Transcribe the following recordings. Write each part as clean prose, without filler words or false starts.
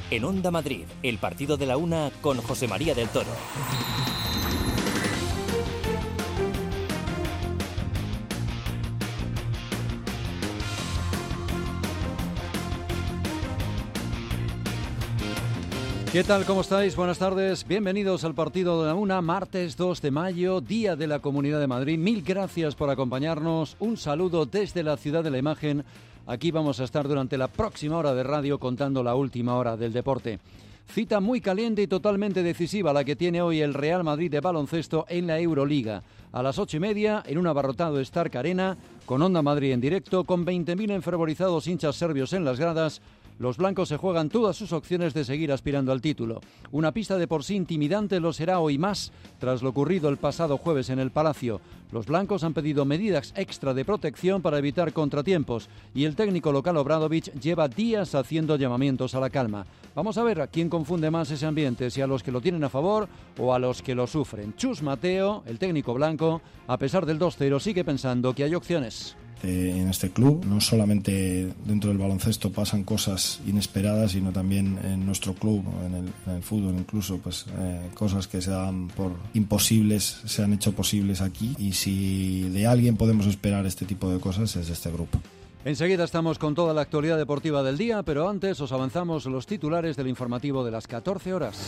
En Onda Madrid, el partido de la una con José María del Toro. ¿Qué tal? ¿Cómo estáis? Buenas tardes. Bienvenidos al partido de la una, martes 2 de mayo, Día de la Comunidad de Madrid. Mil gracias por acompañarnos. Un saludo desde la Ciudad de la Imagen. Aquí vamos a estar durante la próxima hora de radio contando la última hora del deporte. Cita muy caliente y totalmente decisiva la que tiene hoy el Real Madrid de baloncesto en la Euroliga. A las 8:30 en un abarrotado Stark Arena, con Onda Madrid en directo, con 20.000 enfervorizados hinchas serbios en las gradas. Los blancos se juegan todas sus opciones de seguir aspirando al título. Una pista de por sí intimidante lo será hoy más, tras lo ocurrido el pasado jueves en el Palacio. Los blancos han pedido medidas extra de protección para evitar contratiempos y el técnico local Obradović lleva días haciendo llamamientos a la calma. Vamos a ver a quién confunde más ese ambiente, si a los que lo tienen a favor o a los que lo sufren. Chus Mateo, el técnico blanco, a pesar del 2-0, sigue pensando que hay opciones. En este club, no solamente dentro del baloncesto pasan cosas inesperadas, sino también en nuestro club, en el fútbol incluso, pues cosas que se dan por imposibles, se han hecho posibles aquí, y si de alguien podemos esperar este tipo de cosas es de este grupo. Enseguida estamos con toda la actualidad deportiva del día, pero antes os avanzamos los titulares del informativo de las 14 horas.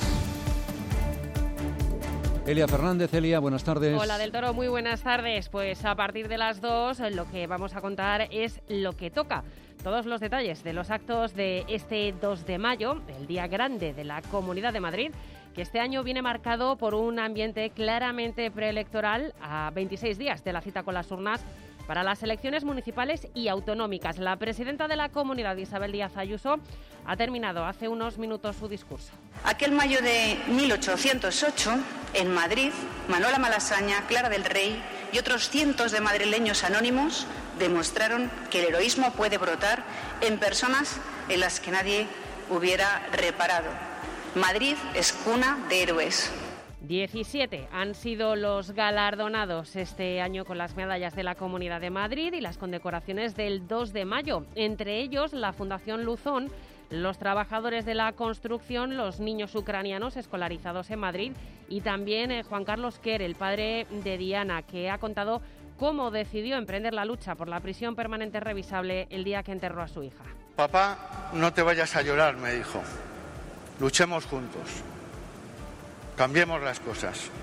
Elia Fernández. Elia, buenas tardes. Hola del Toro, muy buenas tardes. Pues a partir de las 2 lo que vamos a contar es lo que toca. Todos los detalles de los actos de este 2 de mayo, el día grande de la Comunidad de Madrid, que este año viene marcado por un ambiente claramente preelectoral a 26 días de la cita con las urnas para las elecciones municipales y autonómicas. La presidenta de la Comunidad, Isabel Díaz Ayuso, ha terminado hace unos minutos su discurso. Aquel mayo de 1808, en Madrid, Manuela Malasaña, Clara del Rey y otros cientos de madrileños anónimos demostraron que el heroísmo puede brotar en personas en las que nadie hubiera reparado. Madrid es cuna de héroes. 17 han sido los galardonados este año con las medallas de la Comunidad de Madrid y las condecoraciones del 2 de mayo. Entre ellos, la Fundación Luzón, los trabajadores de la construcción, los niños ucranianos escolarizados en Madrid y también Juan Carlos Quer, el padre de Diana, que ha contado cómo decidió emprender la lucha por la prisión permanente revisable el día que enterró a su hija. Papá, no te vayas a llorar, me dijo. Luchemos juntos. Cambiemos las cosas.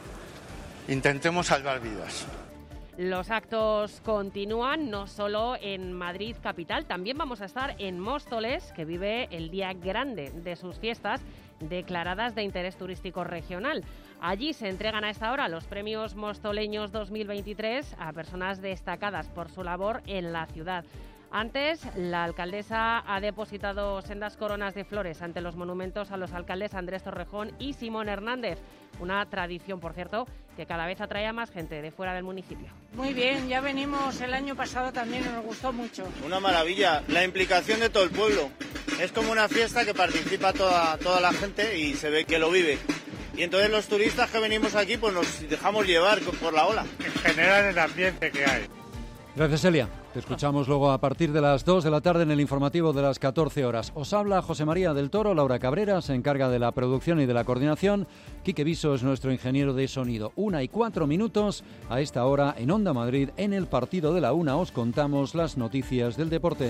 Intentemos salvar vidas. Los actos continúan no solo en Madrid capital, también vamos a estar en Móstoles, que vive el día grande de sus fiestas declaradas de interés turístico regional. Allí se entregan a esta hora los premios mostoleños 2023 a personas destacadas por su labor en la ciudad. Antes, la alcaldesa ha depositado sendas coronas de flores ante los monumentos a los alcaldes Andrés Torrejón y Simón Hernández. Una tradición, por cierto, que cada vez atrae a más gente de fuera del municipio. Muy bien, ya venimos el año pasado también y nos gustó mucho. Una maravilla, la implicación de todo el pueblo. Es como una fiesta que participa toda la gente y se ve que lo vive. Y entonces los turistas que venimos aquí pues nos dejamos llevar por la ola. Generan el ambiente que hay. Gracias, Elia. Te escuchamos luego a partir de las 2 de la tarde en el informativo de las 14 horas. Os habla José María del Toro, Laura Cabrera se encarga de la producción y de la coordinación. Quique Viso es nuestro ingeniero de sonido. 1:04 a esta hora en Onda Madrid, en el partido de la una os contamos las noticias del deporte.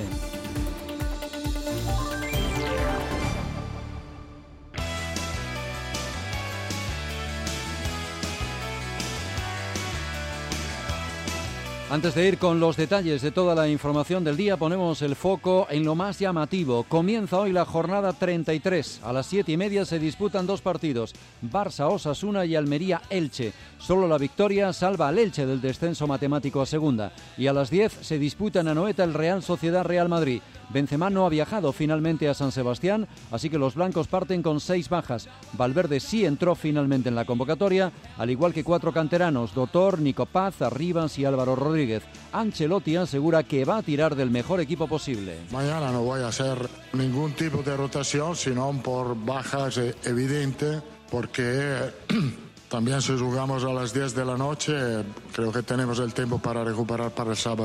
Antes de ir con los detalles de toda la información del día, ponemos el foco en lo más llamativo. Comienza hoy la jornada 33. A las 7:30 se disputan dos partidos, Barça-Osasuna y Almería-Elche. Solo la victoria salva al Elche del descenso matemático a segunda. Y a las 10 se disputa en Anoeta el Real Sociedad-Real Madrid. Benzema no ha viajado finalmente a San Sebastián, así que los blancos parten con 6 bajas. Valverde sí entró finalmente en la convocatoria, al igual que 4 canteranos, Dotor, Nico Paz, Arribas y Álvaro Rodríguez. Ancelotti asegura que va a tirar del mejor equipo posible. Mañana no voy a hacer ningún tipo de rotación, sino por bajas evidentes, porque también si jugamos a las 10 de la noche, creo que tenemos el tiempo para recuperar para el sábado.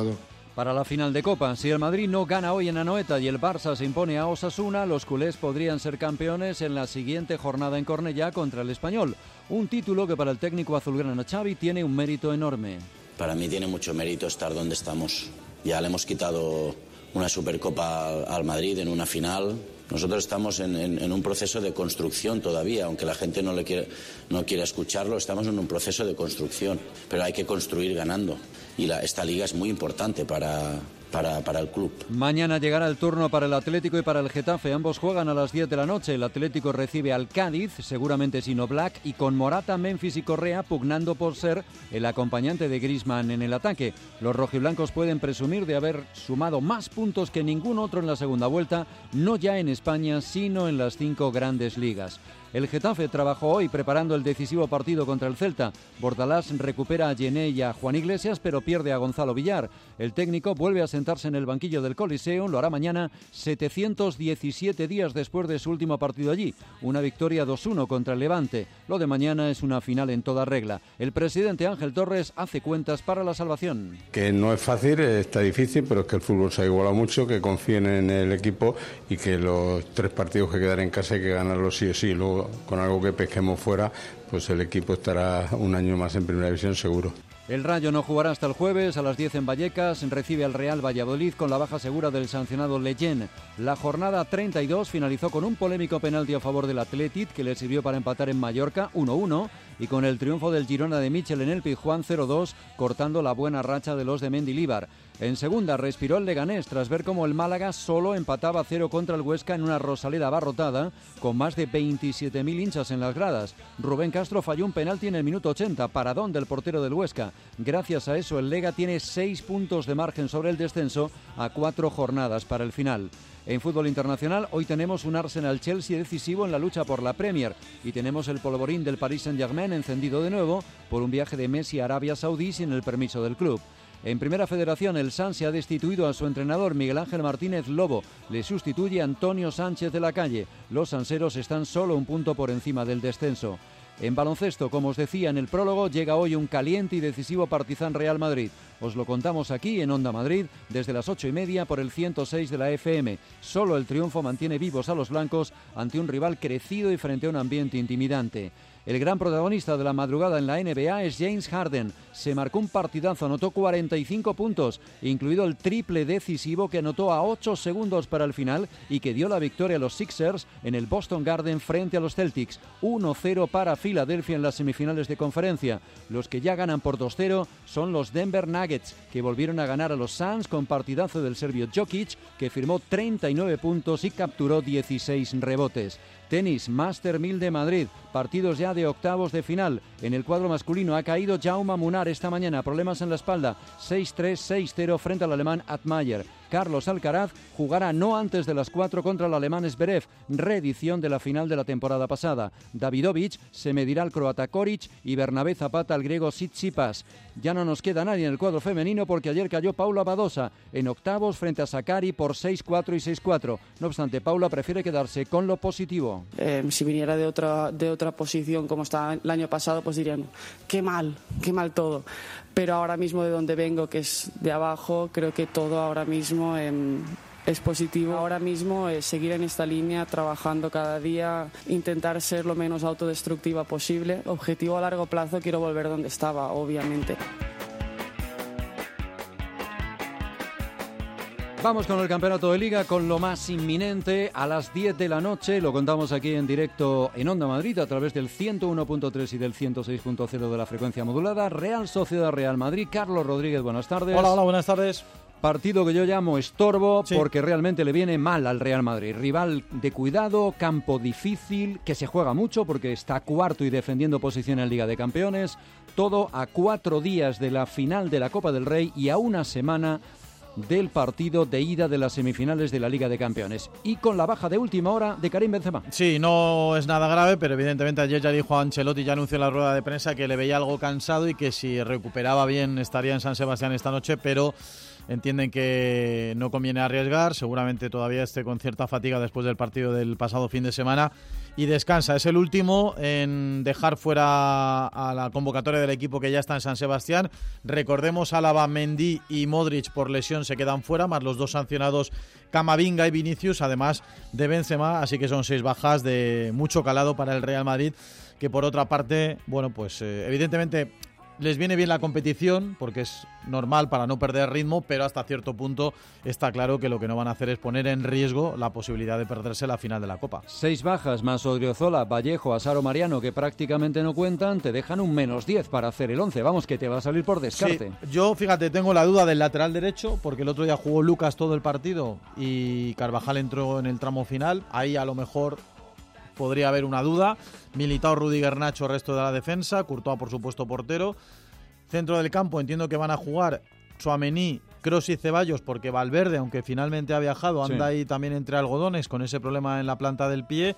Para la final de Copa, si el Madrid no gana hoy en Anoeta y el Barça se impone a Osasuna, los culés podrían ser campeones en la siguiente jornada en Cornellá contra el Español. Un título que para el técnico azulgrana Xavi tiene un mérito enorme. Para mí tiene mucho mérito estar donde estamos. Ya le hemos quitado una Supercopa al Madrid en una final. Nosotros estamos en un proceso de construcción todavía, aunque la gente no quiera escucharlo, estamos en un proceso de construcción, pero hay que construir ganando. Y esta liga es muy importante para el club. Mañana llegará el turno para el Atlético y para el Getafe. Ambos juegan a las 10 de la noche. El Atlético recibe al Cádiz, seguramente sin Oblak, y con Morata, Memphis y Correa pugnando por ser el acompañante de Griezmann en el ataque. Los rojiblancos pueden presumir de haber sumado más puntos que ningún otro en la segunda vuelta, no ya en España, sino en las 5 grandes ligas. El Getafe trabajó hoy preparando el decisivo partido contra el Celta. Bordalás recupera a Gené y a Juan Iglesias, pero pierde a Gonzalo Villar. El técnico vuelve a sentarse en el banquillo del Coliseum, lo hará mañana, 717 días después de su último partido allí. Una victoria 2-1 contra el Levante. Lo de mañana es una final en toda regla. El presidente Ángel Torres hace cuentas para la salvación. Que no es fácil, está difícil, pero es que el fútbol se ha igualado mucho, que confíen en el equipo y que los 3 partidos que quedan en casa hay que ganarlos sí o sí. Luego, con algo que pesquemos fuera, pues el equipo estará un año más en primera división seguro. El Rayo no jugará hasta el jueves a las 10 en Vallecas, recibe al Real Valladolid con la baja segura del sancionado Leyen. La jornada 32 finalizó con un polémico penalti a favor del Athletic que le sirvió para empatar en Mallorca 1-1 y con el triunfo del Girona de Michel en el Pizjuán 0-2, cortando la buena racha de los de Mendilibar. En segunda respiró el Leganés tras ver cómo el Málaga solo empataba 0 contra el Huesca en una Rosaleda abarrotada con más de 27.000 hinchas en las gradas. Rubén Castro falló un penalti en el minuto 80, paradón del portero del Huesca. Gracias a eso el Lega tiene 6 puntos de margen sobre el descenso a 4 jornadas para el final. En fútbol internacional, hoy tenemos un Arsenal-Chelsea decisivo en la lucha por la Premier y tenemos el polvorín del Paris Saint-Germain encendido de nuevo por un viaje de Messi a Arabia Saudí sin el permiso del club. En Primera Federación, el Sanse ha destituido a su entrenador Miguel Ángel Martínez Lobo. Le sustituye Antonio Sánchez de la Calle. Los sanseros están solo un punto por encima del descenso. En baloncesto, como os decía en el prólogo, llega hoy un caliente y decisivo Partizan Real Madrid. Os lo contamos aquí en Onda Madrid desde las 8:30 por el 106 de la FM. Solo el triunfo mantiene vivos a los blancos ante un rival crecido y frente a un ambiente intimidante. El gran protagonista de la madrugada en la NBA es James Harden. Se marcó un partidazo, anotó 45 puntos, incluido el triple decisivo que anotó a 8 segundos para el final y que dio la victoria a los Sixers en el Boston Garden frente a los Celtics. 1-0 para Filadelfia en las semifinales de conferencia. Los que ya ganan por 2-0 son los Denver Nuggets, que volvieron a ganar a los Suns con partidazo del serbio Jokic, que firmó 39 puntos y capturó 16 rebotes. Tenis, Master 1000 de Madrid, partidos ya de octavos de final. En el cuadro masculino ha caído Jaume Munar esta mañana, problemas en la espalda, 6-3, 6-0 frente al alemán Atmayer. Carlos Alcaraz jugará no antes de las 4 contra el alemán Zverev, reedición de la final de la temporada pasada. Davidovich se medirá al croata Koric y Bernabé Zapata al griego Tsitsipas. Ya no nos queda nadie en el cuadro femenino porque ayer cayó Paula Badosa en octavos frente a Sakkari por 6-4 y 6-4. No obstante, Paula prefiere quedarse con lo positivo. Si viniera de otra posición como estaba el año pasado, pues dirían, qué mal todo. Pero ahora mismo de donde vengo, que es de abajo, creo que todo ahora mismo es positivo. Ahora mismo seguir en esta línea, trabajando cada día, intentar ser lo menos autodestructiva posible. Objetivo a largo plazo, quiero volver donde estaba, obviamente. Vamos con el campeonato de Liga, con lo más inminente a las 10 de la noche. Lo contamos aquí en directo en Onda Madrid a través del 101.3 y del 106.0 de la frecuencia modulada. Real Sociedad Real Madrid. Carlos Rodríguez, buenas tardes. Hola, buenas tardes. Partido que yo llamo estorbo, sí, porque realmente le viene mal al Real Madrid. Rival de cuidado, campo difícil, que se juega mucho porque está cuarto y defendiendo posición en Liga de Campeones. Todo a 4 días de la final de la Copa del Rey y a una semana del partido de ida de las semifinales de la Liga de Campeones. Y con la baja de última hora de Karim Benzema. Sí, no es nada grave, pero evidentemente ayer ya dijo Ancelotti, ya anunció en la rueda de prensa que le veía algo cansado y que si recuperaba bien estaría en San Sebastián esta noche, pero entienden que no conviene arriesgar, seguramente todavía esté con cierta fatiga después del partido del pasado fin de semana y descansa. Es el último en dejar fuera a la convocatoria del equipo que ya está en San Sebastián. Recordemos, Álava, Mendy y Modric por lesión se quedan fuera, más los 2 sancionados Camavinga y Vinicius, además de Benzema, así que son 6 bajas de mucho calado para el Real Madrid, que por otra parte, bueno, pues evidentemente les viene bien la competición porque es normal para no perder ritmo, pero hasta cierto punto está claro que lo que no van a hacer es poner en riesgo la posibilidad de perderse la final de la Copa. 6 bajas más Odriozola, Vallejo, Asaro, Mariano, que prácticamente no cuentan, te dejan un -10 para hacer el 11. Vamos, que te va a salir por descarte. Sí, yo, fíjate, tengo la duda del lateral derecho, porque el otro día jugó Lucas todo el partido y Carvajal entró en el tramo final. Ahí a lo mejor podría haber una duda. Militao, Rudiger, Nacho, resto de la defensa. Courtois, por supuesto, portero. Centro del campo, entiendo que van a jugar Tchouaméni, Kroos y Ceballos, porque Valverde, aunque finalmente ha viajado, anda ahí también entre algodones con ese problema en la planta del pie.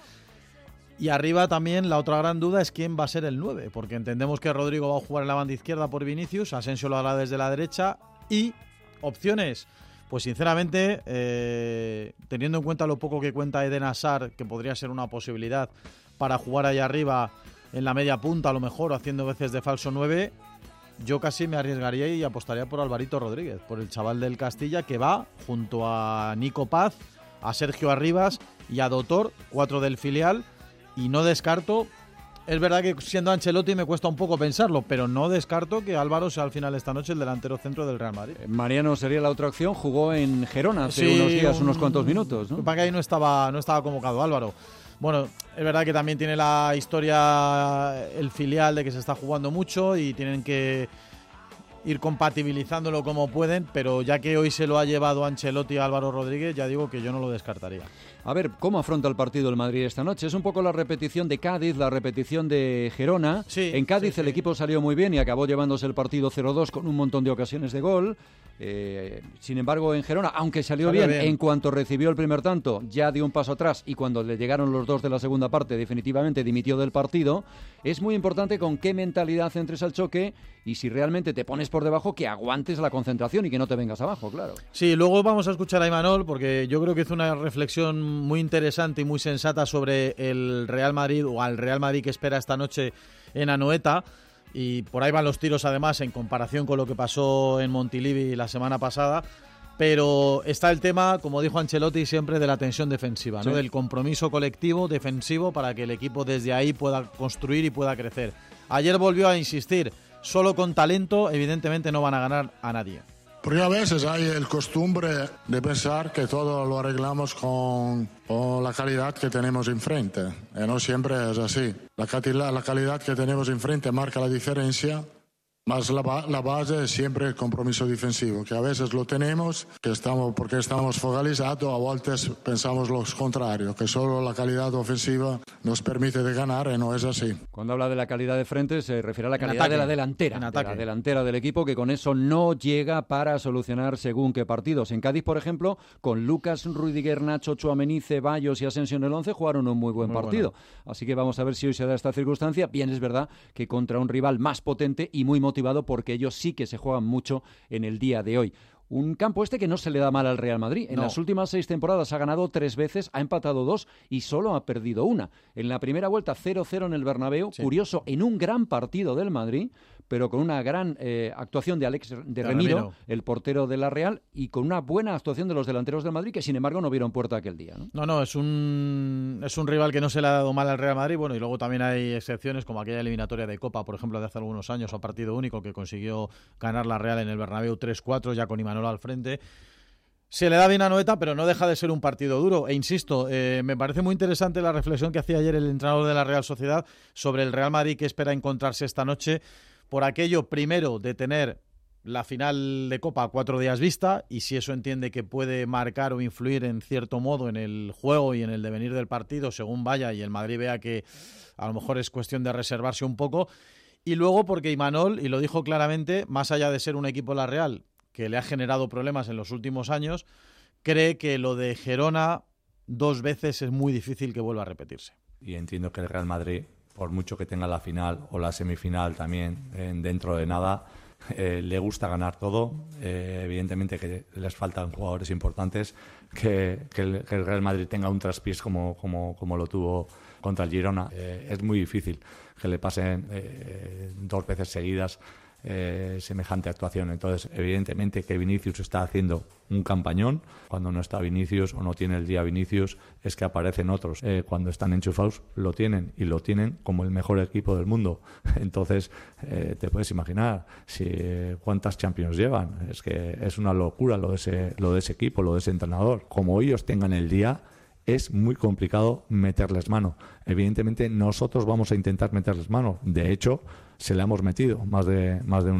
Y arriba también la otra gran duda es quién va a ser el 9, porque entendemos que Rodrigo va a jugar en la banda izquierda por Vinicius, Asensio lo hará desde la derecha. Y opciones, pues sinceramente, teniendo en cuenta lo poco que cuenta Eden Hazard, que podría ser una posibilidad para jugar ahí arriba en la media punta, a lo mejor haciendo veces de falso 9, yo casi me arriesgaría y apostaría por Alvarito Rodríguez, por el chaval del Castilla, que va junto a Nico Paz, a Sergio Arribas y a Dotor, 4 del filial, y no descarto, es verdad que siendo Ancelotti me cuesta un poco pensarlo, pero no descarto que Álvaro sea al final esta noche el delantero centro del Real Madrid. Mariano sería la otra opción, jugó en Gerona hace unos días, unos cuantos minutos, ¿no? Para que ahí no estaba convocado Álvaro. Bueno, es verdad que también tiene la historia el filial de que se está jugando mucho y tienen que ir compatibilizándolo como pueden, pero ya que hoy se lo ha llevado Ancelotti a Álvaro Rodríguez, ya digo que yo no lo descartaría. A ver, ¿cómo afronta el partido el Madrid esta noche? Es un poco la repetición de Cádiz, la repetición de Gerona. Sí, en Cádiz el equipo salió muy bien y acabó llevándose el partido 0-2 con un montón de ocasiones de gol. Sin embargo, en Gerona, aunque salió bien, en cuanto recibió el primer tanto, ya dio un paso atrás y cuando le llegaron los 2 de la segunda parte, definitivamente dimitió del partido. Es muy importante con qué mentalidad entres al choque y si realmente te pones por debajo, que aguantes la concentración y que no te vengas abajo, claro. Sí, luego vamos a escuchar a Imanol porque yo creo que hizo una reflexión muy interesante y muy sensata sobre el Real Madrid o al Real Madrid que espera esta noche en Anoeta. Y por ahí van los tiros además en comparación con lo que pasó en Montilivi la semana pasada, pero está el tema, como dijo Ancelotti siempre, de la tensión defensiva, ¿no? Del compromiso colectivo defensivo para que el equipo desde ahí pueda construir y pueda crecer. Ayer volvió a insistir, solo con talento evidentemente no van a ganar a nadie. Porque a veces hay el costumbre de pensar que todo lo arreglamos con la calidad que tenemos enfrente. Y no siempre es así. La calidad que tenemos enfrente marca la diferencia, más la base es siempre el compromiso defensivo, que a veces lo tenemos, porque estamos focalizados, a veces pensamos lo contrario, que solo la calidad ofensiva nos permite de ganar y no es así. Cuando habla de la calidad de frente se refiere a la calidad de la delantera, de la delantera del equipo, que con eso no llega para solucionar según qué partidos. En Cádiz, por ejemplo, con Lucas, Rudiger, Nacho, Tchouaméni, Ceballos y Asensio en el 11 jugaron un muy buen partido. Bueno. Así que vamos a ver si hoy se da esta circunstancia. Bien, es verdad que contra un rival más potente y muy motivado, porque ellos sí que se juegan mucho en el día de hoy. Un campo que no se le da mal al Real Madrid. En las últimas 6 temporadas ha ganado 3 veces, ha empatado 2 y solo ha perdido 1. En la primera vuelta 0-0 en el Bernabéu, curioso, en un gran partido del Madrid, pero con una gran actuación de Alex de Remiro, el portero de la Real, y con una buena actuación de los delanteros del Madrid, que sin embargo no vieron puerta aquel día, ¿no? No, es un rival que no se le ha dado mal al Real Madrid. Bueno, y luego también hay excepciones, como aquella eliminatoria de Copa, por ejemplo, de hace algunos años, a partido único, que consiguió ganar la Real en el Bernabéu 3-4, ya con Imanol al frente. Se le da bien a Anoeta, pero no deja de ser un partido duro. E insisto, me parece muy interesante la reflexión que hacía ayer el entrenador de la Real Sociedad sobre el Real Madrid que espera encontrarse esta noche, por aquello primero de tener la final de Copa a 4 días vista, y si eso entiende que puede marcar o influir en cierto modo en el juego y en el devenir del partido según vaya, y el Madrid vea que a lo mejor es cuestión de reservarse un poco. Y luego porque Imanol, y lo dijo claramente, más allá de ser un equipo la Real que le ha generado problemas en los últimos años, cree que lo de Gerona 2 veces es muy difícil que vuelva a repetirse. Y entiendo que el Real Madrid, por mucho que tenga la final o la semifinal también dentro de nada, le gusta ganar todo. Evidentemente que les faltan jugadores importantes, que el Real Madrid tenga un traspiés como lo tuvo contra el Girona. Es muy difícil que le pasen 2 veces seguidas semejante actuación. Entonces, evidentemente que Vinicius está haciendo un campañón. Cuando no está Vinicius o no tiene el día Vinicius, es que aparecen otros. Cuando están enchufados, lo tienen, y lo tienen como el mejor equipo del mundo. Entonces, te puedes imaginar cuántas Champions llevan. Es que es una locura lo de ese equipo, lo de ese entrenador. Como ellos tengan el día, es muy complicado meterles mano. Evidentemente nosotros vamos a intentar meterles mano. De hecho, se le hemos metido más de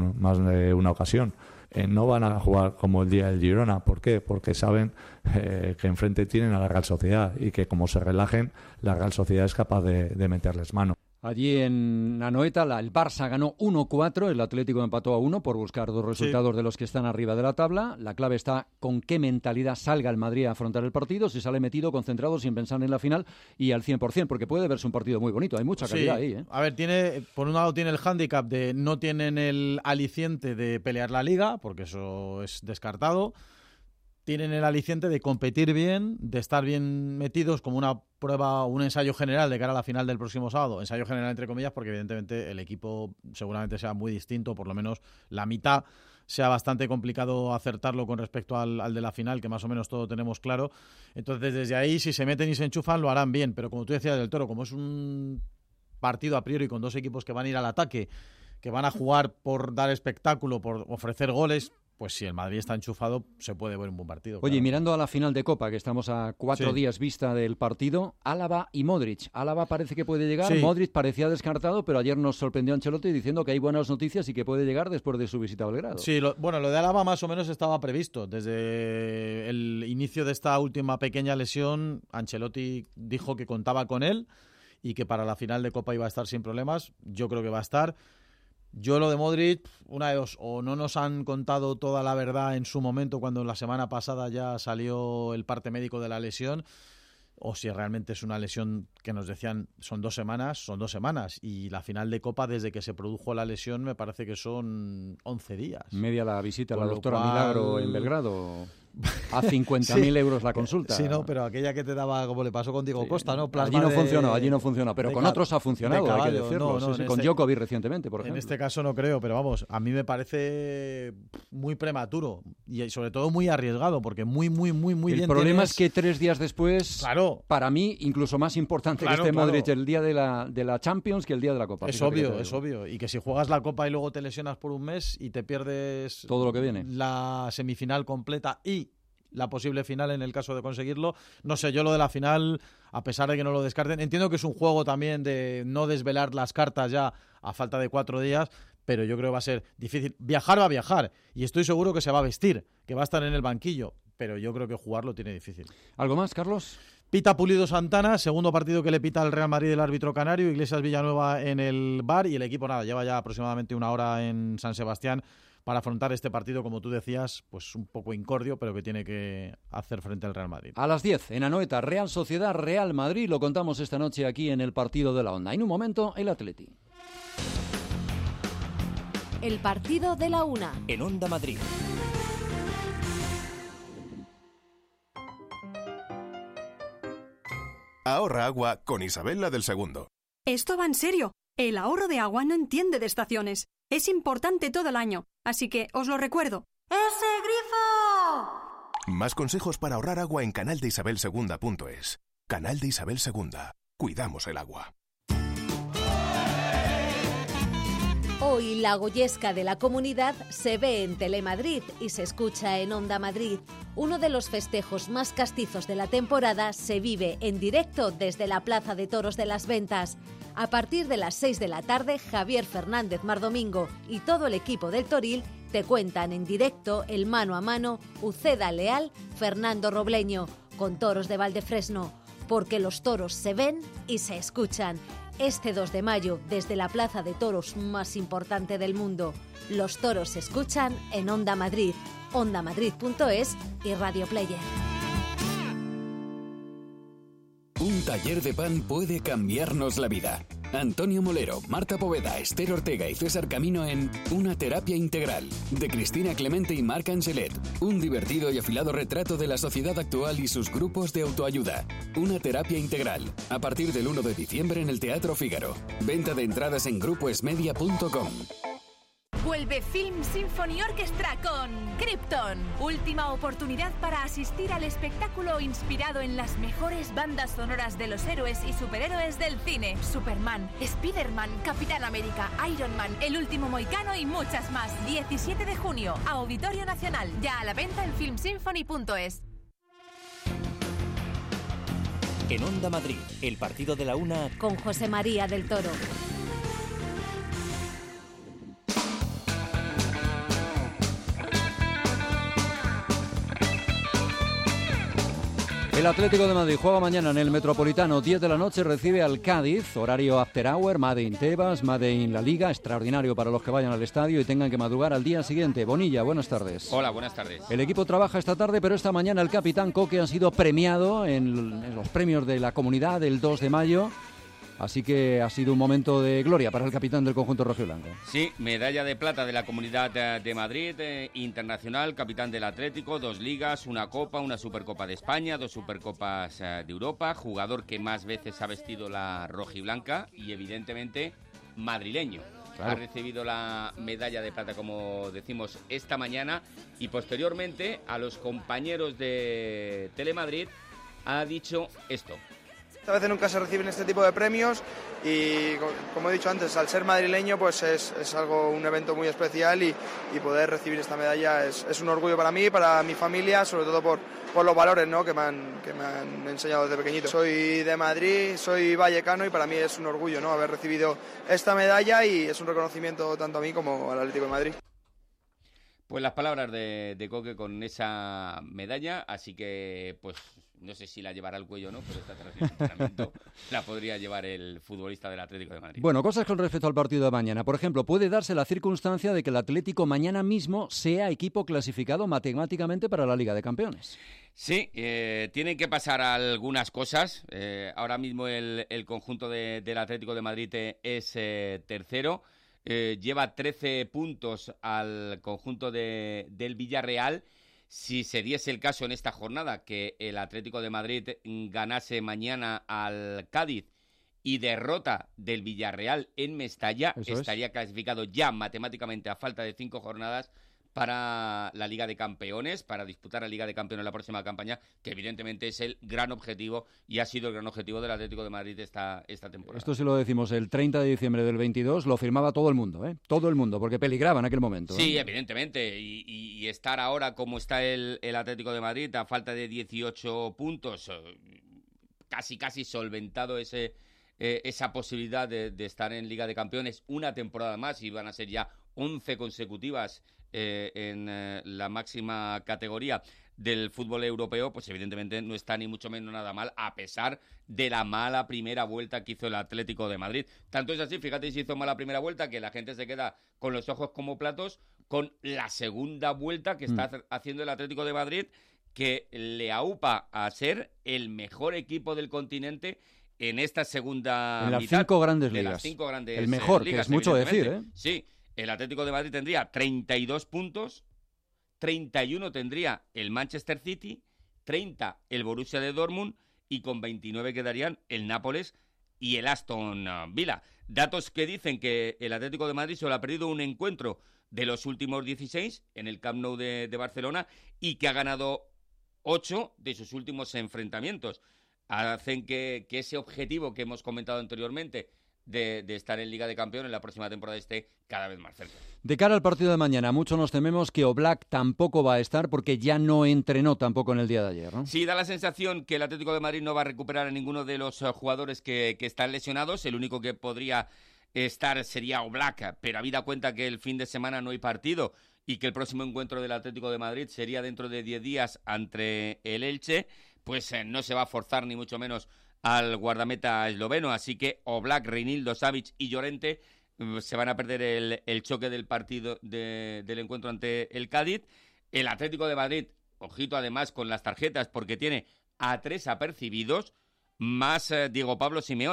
una ocasión. No van a jugar como el día del Girona. ¿Por qué? Porque saben que enfrente tienen a la Real Sociedad, y que como se relajen, la Real Sociedad es capaz de meterles mano. Allí en Anoeta el Barça ganó 1-4, el Atlético empató a 1 por buscar 2 resultados de los que están arriba de la tabla. La clave está con qué mentalidad salga el Madrid a afrontar el partido, si sale metido, concentrado, sin pensar en la final y al 100%, porque puede verse un partido muy bonito, hay mucha calidad ahí. A ver, por un lado tiene el hándicap de no tienen el aliciente de pelear la Liga, porque eso es descartado. Tienen el aliciente de competir bien, de estar bien metidos como una prueba, un ensayo general de cara a la final del próximo sábado. Ensayo general entre comillas, porque evidentemente el equipo seguramente sea muy distinto, por lo menos la mitad sea bastante complicado acertarlo con respecto al de la final, que más o menos todo tenemos claro. Entonces, desde ahí, si se meten y se enchufan, lo harán bien. Pero como tú decías, del Toro, como es un partido a priori con 2 equipos que van a ir al ataque, que van a jugar por dar espectáculo, por ofrecer goles, pues si el Madrid está enchufado, se puede ver un buen partido. Oye, claro. Mirando a la final de Copa, que estamos a 4 días vista del partido, Álava y Modric. Álava parece que puede llegar, Modric parecía descartado, pero ayer nos sorprendió Ancelotti diciendo que hay buenas noticias y que puede llegar después de su visita a Belgrado. Sí, lo de Álava más o menos estaba previsto. Desde el inicio de esta última pequeña lesión, Ancelotti dijo que contaba con él y que para la final de Copa iba a estar sin problemas. Yo creo que va a estar. Yo lo de Modric, una de dos, o no nos han contado toda la verdad en su momento cuando la semana pasada ya salió el parte médico de la lesión, o si realmente es una lesión que nos decían son 2 semanas, y la final de Copa desde que se produjo la lesión me parece que son 11 días. Media la visita a la doctora Milagro en Belgrado. A 50.000 euros la consulta. Sí, no, pero aquella que te daba, como le pasó con Diego Costa, ¿no? Allí no funcionó, pero con otros ha funcionado, hay que decirlo. Con Djokovic recientemente, por ejemplo. En este caso no creo, pero vamos, a mí me parece muy prematuro y sobre todo muy arriesgado, porque muy bien. El problema es que 3 días después, para mí, incluso más importante que Modric el día de la Champions que el día de la Copa. Es obvio. Y que si juegas la Copa y luego te lesionas por un mes y te pierdes todo lo que viene, la semifinal completa y la posible final en el caso de conseguirlo. No sé, yo lo de la final, a pesar de que no lo descarten, entiendo que es un juego también de no desvelar las cartas ya a falta de 4 días, pero yo creo que va a ser difícil. Viajar va a viajar, y estoy seguro que se va a vestir, que va a estar en el banquillo, pero yo creo que jugarlo tiene difícil. ¿Algo más, Carlos? Pita Pulido Santana, segundo partido que le pita al Real Madrid el árbitro canario, Iglesias Villanueva en el VAR, y el equipo lleva ya aproximadamente 1 hora en San Sebastián para afrontar este partido, como tú decías, pues un poco incordio, pero que tiene que hacer frente al Real Madrid. A las 10, en Anoeta, Real Sociedad, Real Madrid, lo contamos esta noche aquí en el Partido de la Onda. En un momento, el Atleti. El Partido de la Una. En Onda Madrid. Ahorra agua con Isabel la del Segundo. Esto va en serio. El ahorro de agua no entiende de estaciones. Es importante todo el año, así que os lo recuerdo. ¡Ese grifo! Más consejos para ahorrar agua en canaldeisabelsegunda.es. Canal de Isabel Segunda. Cuidamos el agua. Hoy la Goyesca de la Comunidad se ve en Telemadrid y se escucha en Onda Madrid. Uno de los festejos más castizos de la temporada se vive en directo desde la Plaza de Toros de las Ventas. A partir de las 6 de la tarde, Javier Fernández Mardomingo y todo el equipo del Toril te cuentan en directo el mano a mano Uceda Leal, Fernando Robleño, con toros de Valdefresno, porque los toros se ven y se escuchan. Este 2 de mayo, desde la plaza de toros más importante del mundo, los toros se escuchan en Onda Madrid, ondamadrid.es y Radio Player. Un taller de pan puede cambiarnos la vida. Antonio Molero, Marta Poveda, Esther Ortega y César Camino en Una terapia integral, de Cristina Clemente y Marc Angelet. Un divertido y afilado retrato de la sociedad actual y sus grupos de autoayuda. Una terapia integral, a partir del 1 de diciembre en el Teatro Fígaro. Venta de entradas en grupoesmedia.com. Vuelve Film Symphony Orchestra con Krypton. Última oportunidad para asistir al espectáculo inspirado en las mejores bandas sonoras de los héroes y superhéroes del cine. Superman, Spider-Man, Capitán América, Iron Man, El Último Mohicano y muchas más. 17 de junio, Auditorio Nacional. Ya a la venta en filmsymphony.es. En Onda Madrid, el partido de la una con José María del Toro. El Atlético de Madrid juega mañana en el Metropolitano, 10 de la noche, recibe al Cádiz, horario after hour, Made in Tebas, Made in la Liga, extraordinario para los que vayan al estadio y tengan que madrugar al día siguiente. Bonilla, buenas tardes. Hola, buenas tardes. El equipo trabaja esta tarde, pero esta mañana el capitán Coque ha sido premiado en los premios de la comunidad del 2 de mayo. Así que ha sido un momento de gloria para el capitán del conjunto rojiblanco. Sí, medalla de plata de la Comunidad de Madrid, internacional, capitán del Atlético, 2 ligas, una copa, una Supercopa de España, 2 Supercopas de Europa, jugador que más veces ha vestido la rojiblanca y evidentemente madrileño. Claro. Ha recibido la medalla de plata, como decimos, esta mañana y posteriormente a los compañeros de Telemadrid ha dicho esto. A veces nunca se reciben este tipo de premios y, como he dicho antes, al ser madrileño pues es algo, un evento muy especial y poder recibir esta medalla es un orgullo para mí, para mi familia, sobre todo por los valores, ¿no?, que me han enseñado desde pequeñito. Soy de Madrid, soy vallecano y para mí es un orgullo, ¿no?, haber recibido esta medalla y es un reconocimiento tanto a mí como al Atlético de Madrid. Pues las palabras de Coque con esa medalla, así que pues no sé si la llevará al cuello o no, pero esta terapia de entrenamiento la podría llevar el futbolista del Atlético de Madrid. Bueno, cosas con respecto al partido de mañana. Por ejemplo, puede darse la circunstancia de que el Atlético mañana mismo sea equipo clasificado matemáticamente para la Liga de Campeones. Sí, tienen que pasar algunas cosas. Ahora mismo el conjunto del Atlético de Madrid es tercero. Lleva 13 puntos al conjunto del Villarreal. Si se diese el caso en esta jornada que el Atlético de Madrid ganase mañana al Cádiz y derrota del Villarreal en Mestalla, estaría clasificado ya matemáticamente a falta de 5 jornadas para la Liga de Campeones, para disputar la Liga de Campeones la próxima campaña, que evidentemente es el gran objetivo y ha sido el gran objetivo del Atlético de Madrid esta temporada. Esto sí lo decimos, el 30 de diciembre del 22 lo firmaba todo el mundo, todo el mundo, porque peligraba en aquel momento. Sí, evidentemente, y estar ahora como está el Atlético de Madrid a falta de 18 puntos, casi solventado esa posibilidad de estar en Liga de Campeones una temporada más, y van a ser ya 11 consecutivas en la máxima categoría del fútbol europeo, pues evidentemente no está ni mucho menos nada mal, a pesar de la mala primera vuelta que hizo el Atlético de Madrid. Tanto es así, fíjate si hizo mala primera vuelta, que la gente se queda con los ojos como platos con la segunda vuelta que está haciendo el Atlético de Madrid, que le aupa a ser el mejor equipo del continente en esta segunda en las mitad 5 grandes de ligas. Las 5 grandes el mejor, ligas, que es mucho decir, Sí, el Atlético de Madrid tendría 32 puntos, 31 tendría el Manchester City, 30 el Borussia de Dortmund y con 29 quedarían el Nápoles y el Aston Villa. Datos que dicen que el Atlético de Madrid solo ha perdido un encuentro de los últimos 16 en el Camp Nou de Barcelona y que ha ganado 8 de sus últimos enfrentamientos. Hacen que ese objetivo que hemos comentado anteriormente de estar en Liga de Campeones la próxima temporada esté cada vez más cerca. De cara al partido de mañana, muchos nos tememos que Oblak tampoco va a estar porque ya no entrenó tampoco en el día de ayer, ¿no? Sí, da la sensación que el Atlético de Madrid no va a recuperar a ninguno de los jugadores que están lesionados. El único que podría estar sería Oblak, pero habida cuenta que el fin de semana no hay partido y que el próximo encuentro del Atlético de Madrid sería dentro de 10 días ante el Elche, pues no se va a forzar ni mucho menos al guardameta esloveno, así que Oblak, Reinildo, Savic y Llorente se van a perder el choque del partido del encuentro ante el Cádiz. El Atlético de Madrid, ojito además con las tarjetas, porque tiene a 3 apercibidos, más Diego Pablo Simeone,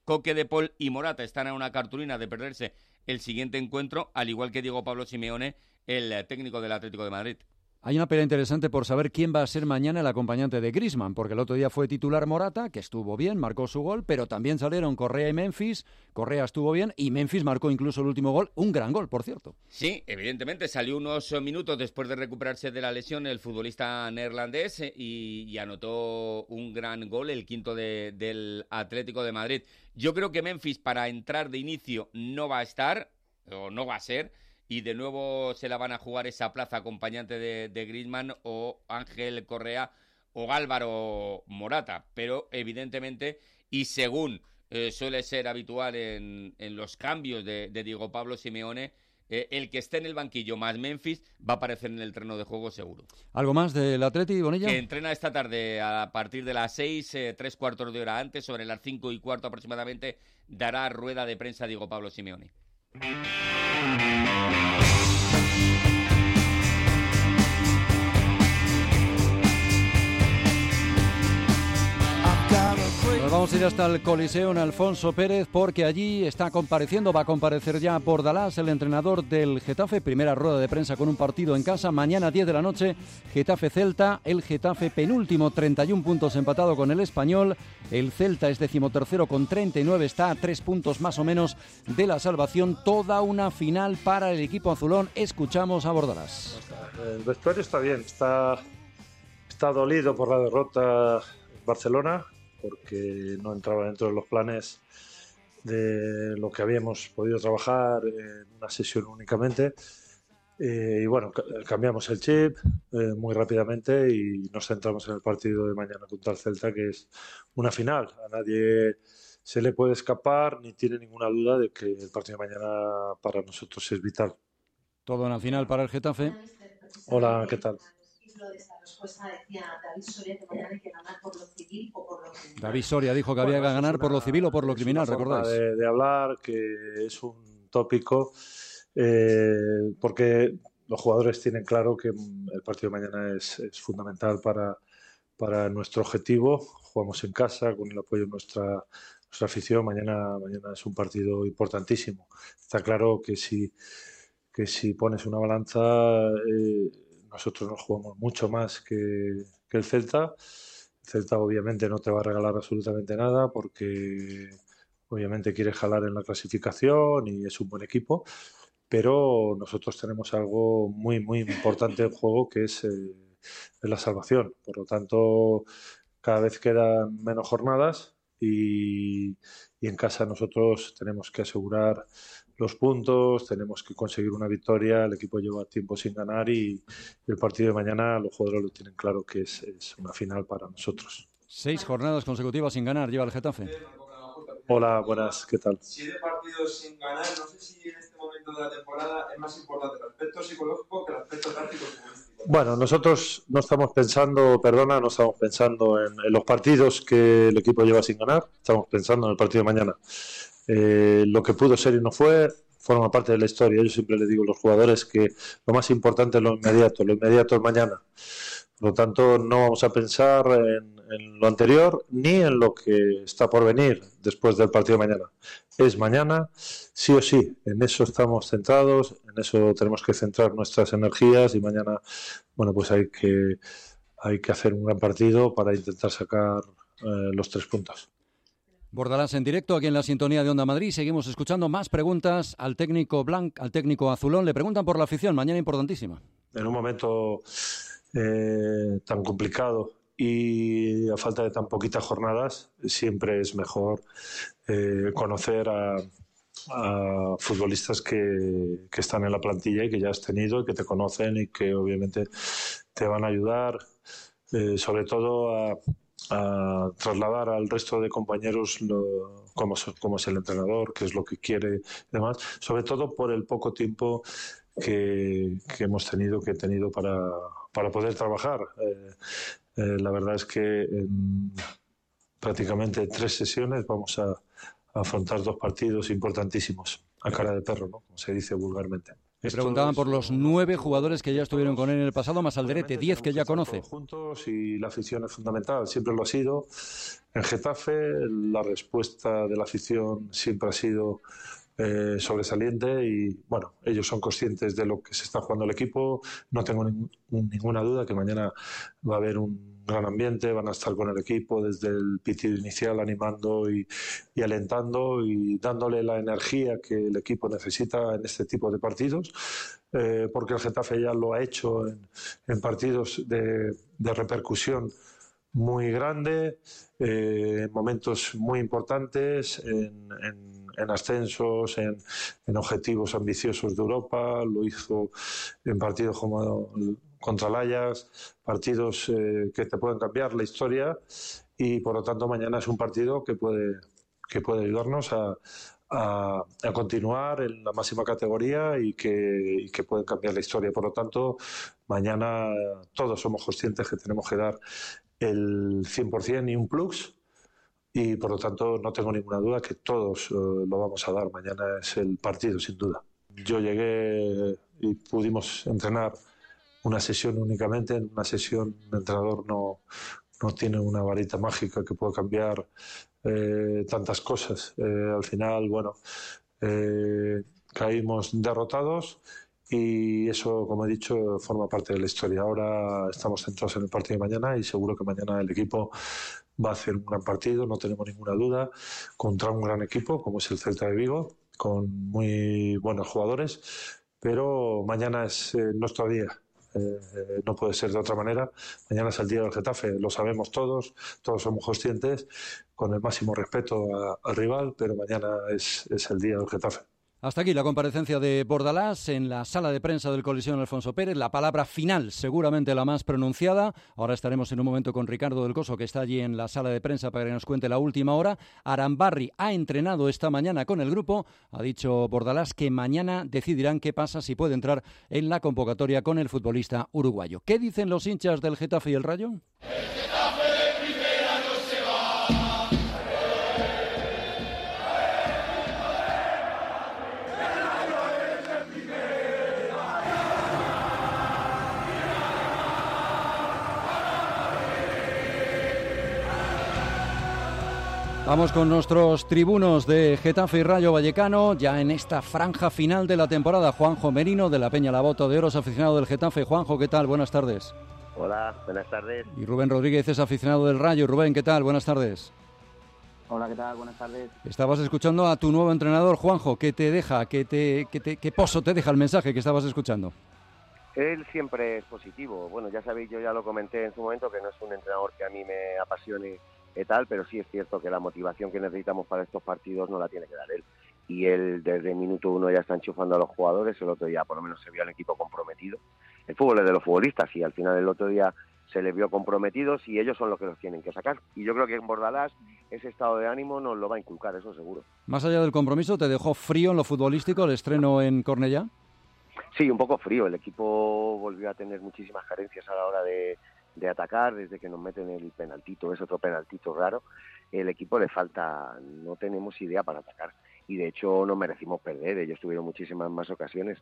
Coque, De Paul y Morata están a una cartulina de perderse el siguiente encuentro, al igual que Diego Pablo Simeone, el técnico del Atlético de Madrid. Hay una pelea interesante por saber quién va a ser mañana el acompañante de Griezmann, porque el otro día fue titular Morata, que estuvo bien, marcó su gol, pero también salieron Correa y Memphis. Correa estuvo bien y Memphis marcó incluso el último gol, un gran gol, por cierto. Sí, evidentemente, salió unos minutos después de recuperarse de la lesión el futbolista neerlandés y anotó un gran gol, el quinto del Atlético de Madrid. Yo creo que Memphis para entrar de inicio no va a estar, o no va a ser, y de nuevo se la van a jugar esa plaza acompañante de Griezmann o Ángel Correa o Álvaro Morata, pero evidentemente, y según suele ser habitual en los cambios de Diego Pablo Simeone, el que esté en el banquillo más Memphis va a aparecer en el terreno de juego seguro. ¿Algo más del Atleti, Bonilla? Que entrena esta tarde a partir de las 6, 3/4 de hora antes, sobre las 5:15 aproximadamente, dará rueda de prensa Diego Pablo Simeone. Nos vamos a ir hasta el Coliseo en Alfonso Pérez porque allí está compareciendo, va a comparecer ya Bordalás, el entrenador del Getafe. Primera rueda de prensa con un partido en casa. Mañana 10 de la noche, Getafe-Celta. El Getafe penúltimo, 31 puntos empatado con el Español. El Celta es 13º con 39, está a 3 puntos más o menos de la salvación. Toda una final para el equipo azulón. Escuchamos a Bordalás. El vestuario está bien, está dolido por la derrota en Barcelona, porque no entraba dentro de los planes de lo que habíamos podido trabajar en una sesión únicamente. Y bueno, cambiamos el chip muy rápidamente y nos centramos en el partido de mañana contra el Celta, que es una final. A nadie se le puede escapar ni tiene ninguna duda de que el partido de mañana para nosotros es vital. Todo una final para el Getafe. Hola, ¿qué tal? David Soria dijo que había que ganar por lo civil o por lo criminal, ¿recordáis? De hablar, que es un tópico, porque los jugadores tienen claro que el partido de mañana es fundamental para nuestro objetivo. Jugamos en casa con el apoyo de nuestra afición. Mañana es un partido importantísimo. Está claro que si pones una balanza, nosotros nos jugamos mucho más que el Celta. El Celta obviamente no te va a regalar absolutamente nada porque obviamente quiere jalar en la clasificación y es un buen equipo, pero nosotros tenemos algo muy, muy importante en juego que es la salvación. Por lo tanto, cada vez quedan menos jornadas y en casa nosotros tenemos que asegurar los puntos, tenemos que conseguir una victoria. El equipo lleva tiempo sin ganar y el partido de mañana los jugadores lo tienen claro que es una final para nosotros. 6 jornadas consecutivas sin ganar lleva el Getafe. Hola, buenas, ¿qué tal? 7 partidos sin ganar, no sé si en este momento de la temporada es más importante el aspecto psicológico que el aspecto táctico. Bueno, nosotros no estamos pensando en los partidos que el equipo lleva sin ganar, estamos pensando en el partido de mañana. Lo que pudo ser y no fue forma parte de la historia. Yo siempre le digo a los jugadores que lo más importante es lo inmediato es mañana. Por lo tanto, no vamos a pensar en lo anterior ni en lo que está por venir después del partido de mañana. Es mañana, sí o sí. En eso estamos centrados, en eso tenemos que centrar nuestras energías y mañana, bueno, pues hay que hacer un gran partido para intentar sacar los 3 puntos. Bordalás en directo aquí en la sintonía de Onda Madrid. Seguimos escuchando más preguntas al técnico al técnico azulón. Le preguntan por la afición, mañana importantísima. En un momento tan complicado y a falta de tan poquitas jornadas, siempre es mejor conocer a futbolistas que están en la plantilla y que ya has tenido y que te conocen y que obviamente te van a ayudar, sobre todo a trasladar al resto de compañeros cómo es el entrenador, qué es lo que quiere y demás, sobre todo por el poco tiempo que he tenido para poder trabajar. La verdad es que en prácticamente 3 sesiones vamos a afrontar 2 partidos importantísimos a cara de perro, ¿no? Como se dice vulgarmente. Me preguntaban por los 9 jugadores que ya estuvieron con él en el pasado, más Alderete, 10 que ya conoce. Juntos y la afición es fundamental, siempre lo ha sido. En Getafe la respuesta de la afición siempre ha sido sobresaliente y bueno, ellos son conscientes de lo que se está jugando el equipo. No tengo ninguna duda que mañana va a haber un gran ambiente, van a estar con el equipo desde el pitido inicial animando y alentando y dándole la energía que el equipo necesita en este tipo de partidos, porque el Getafe ya lo ha hecho en partidos de repercusión muy grande, en momentos muy importantes, en ascensos, en objetivos ambiciosos de Europa. Lo hizo en partidos como contra el Ajax, partidos que te pueden cambiar la historia, y por lo tanto mañana es un partido que puede ayudarnos a continuar en la máxima categoría y que pueden cambiar la historia. Por lo tanto, mañana todos somos conscientes que tenemos que dar el 100% y un plus, y por lo tanto no tengo ninguna duda que todos lo vamos a dar. Mañana es el partido, sin duda. Yo llegué y pudimos entrenar una sesión únicamente. En una sesión el entrenador no tiene una varita mágica que pueda cambiar tantas cosas. Al final, bueno, caímos derrotados y eso, como he dicho, forma parte de la historia. Ahora estamos centrados en el partido de mañana y seguro que mañana el equipo va a hacer un gran partido, no tenemos ninguna duda, contra un gran equipo como es el Celta de Vigo, con muy buenos jugadores, pero mañana es nuestro día. No puede ser de otra manera. Mañana es el día del Getafe, lo sabemos todos somos conscientes, con el máximo respeto al rival, pero mañana es el día del Getafe. Hasta aquí la comparecencia de Bordalás en la sala de prensa del Coliseum Alfonso Pérez. La palabra final, seguramente la más pronunciada. Ahora estaremos en un momento con Ricardo del Coso, que está allí en la sala de prensa para que nos cuente la última hora. Arambarri ha entrenado esta mañana con el grupo. Ha dicho Bordalás que mañana decidirán qué pasa, si puede entrar en la convocatoria con el futbolista uruguayo. ¿Qué dicen los hinchas del Getafe y el Rayo? Vamos con nuestros tribunos de Getafe y Rayo Vallecano, ya en esta franja final de la temporada. Juanjo Merino, de la Peña La Bota de Oros, aficionado del Getafe. Juanjo, ¿qué tal? Buenas tardes. Hola, buenas tardes. Y Rubén Rodríguez es aficionado del Rayo. Rubén, ¿qué tal? Buenas tardes. Hola, ¿qué tal? Buenas tardes. Estabas escuchando a tu nuevo entrenador, Juanjo. ¿Qué te deja? ¿Qué pozo te deja el mensaje que estabas escuchando? Él siempre es positivo. Bueno, ya sabéis, yo ya lo comenté en su momento, que no es un entrenador que a mí me apasione y tal, pero sí es cierto que la motivación que necesitamos para estos partidos no la tiene que dar él. Y él desde el minuto 1 ya está enchufando a los jugadores. El otro día por lo menos se vio al equipo comprometido. El fútbol es de los futbolistas y al final el otro día se les vio comprometidos y ellos son los que los tienen que sacar. Y yo creo que en Bordalás ese estado de ánimo nos lo va a inculcar, eso seguro. Más allá del compromiso, ¿te dejó frío en lo futbolístico el estreno en Cornellá? Sí, un poco frío. El equipo volvió a tener muchísimas carencias a la hora de atacar, desde que nos meten el penaltito, es otro penaltito raro. El equipo le falta, no tenemos idea para atacar y de hecho no merecimos perder. Ellos tuvieron muchísimas más ocasiones.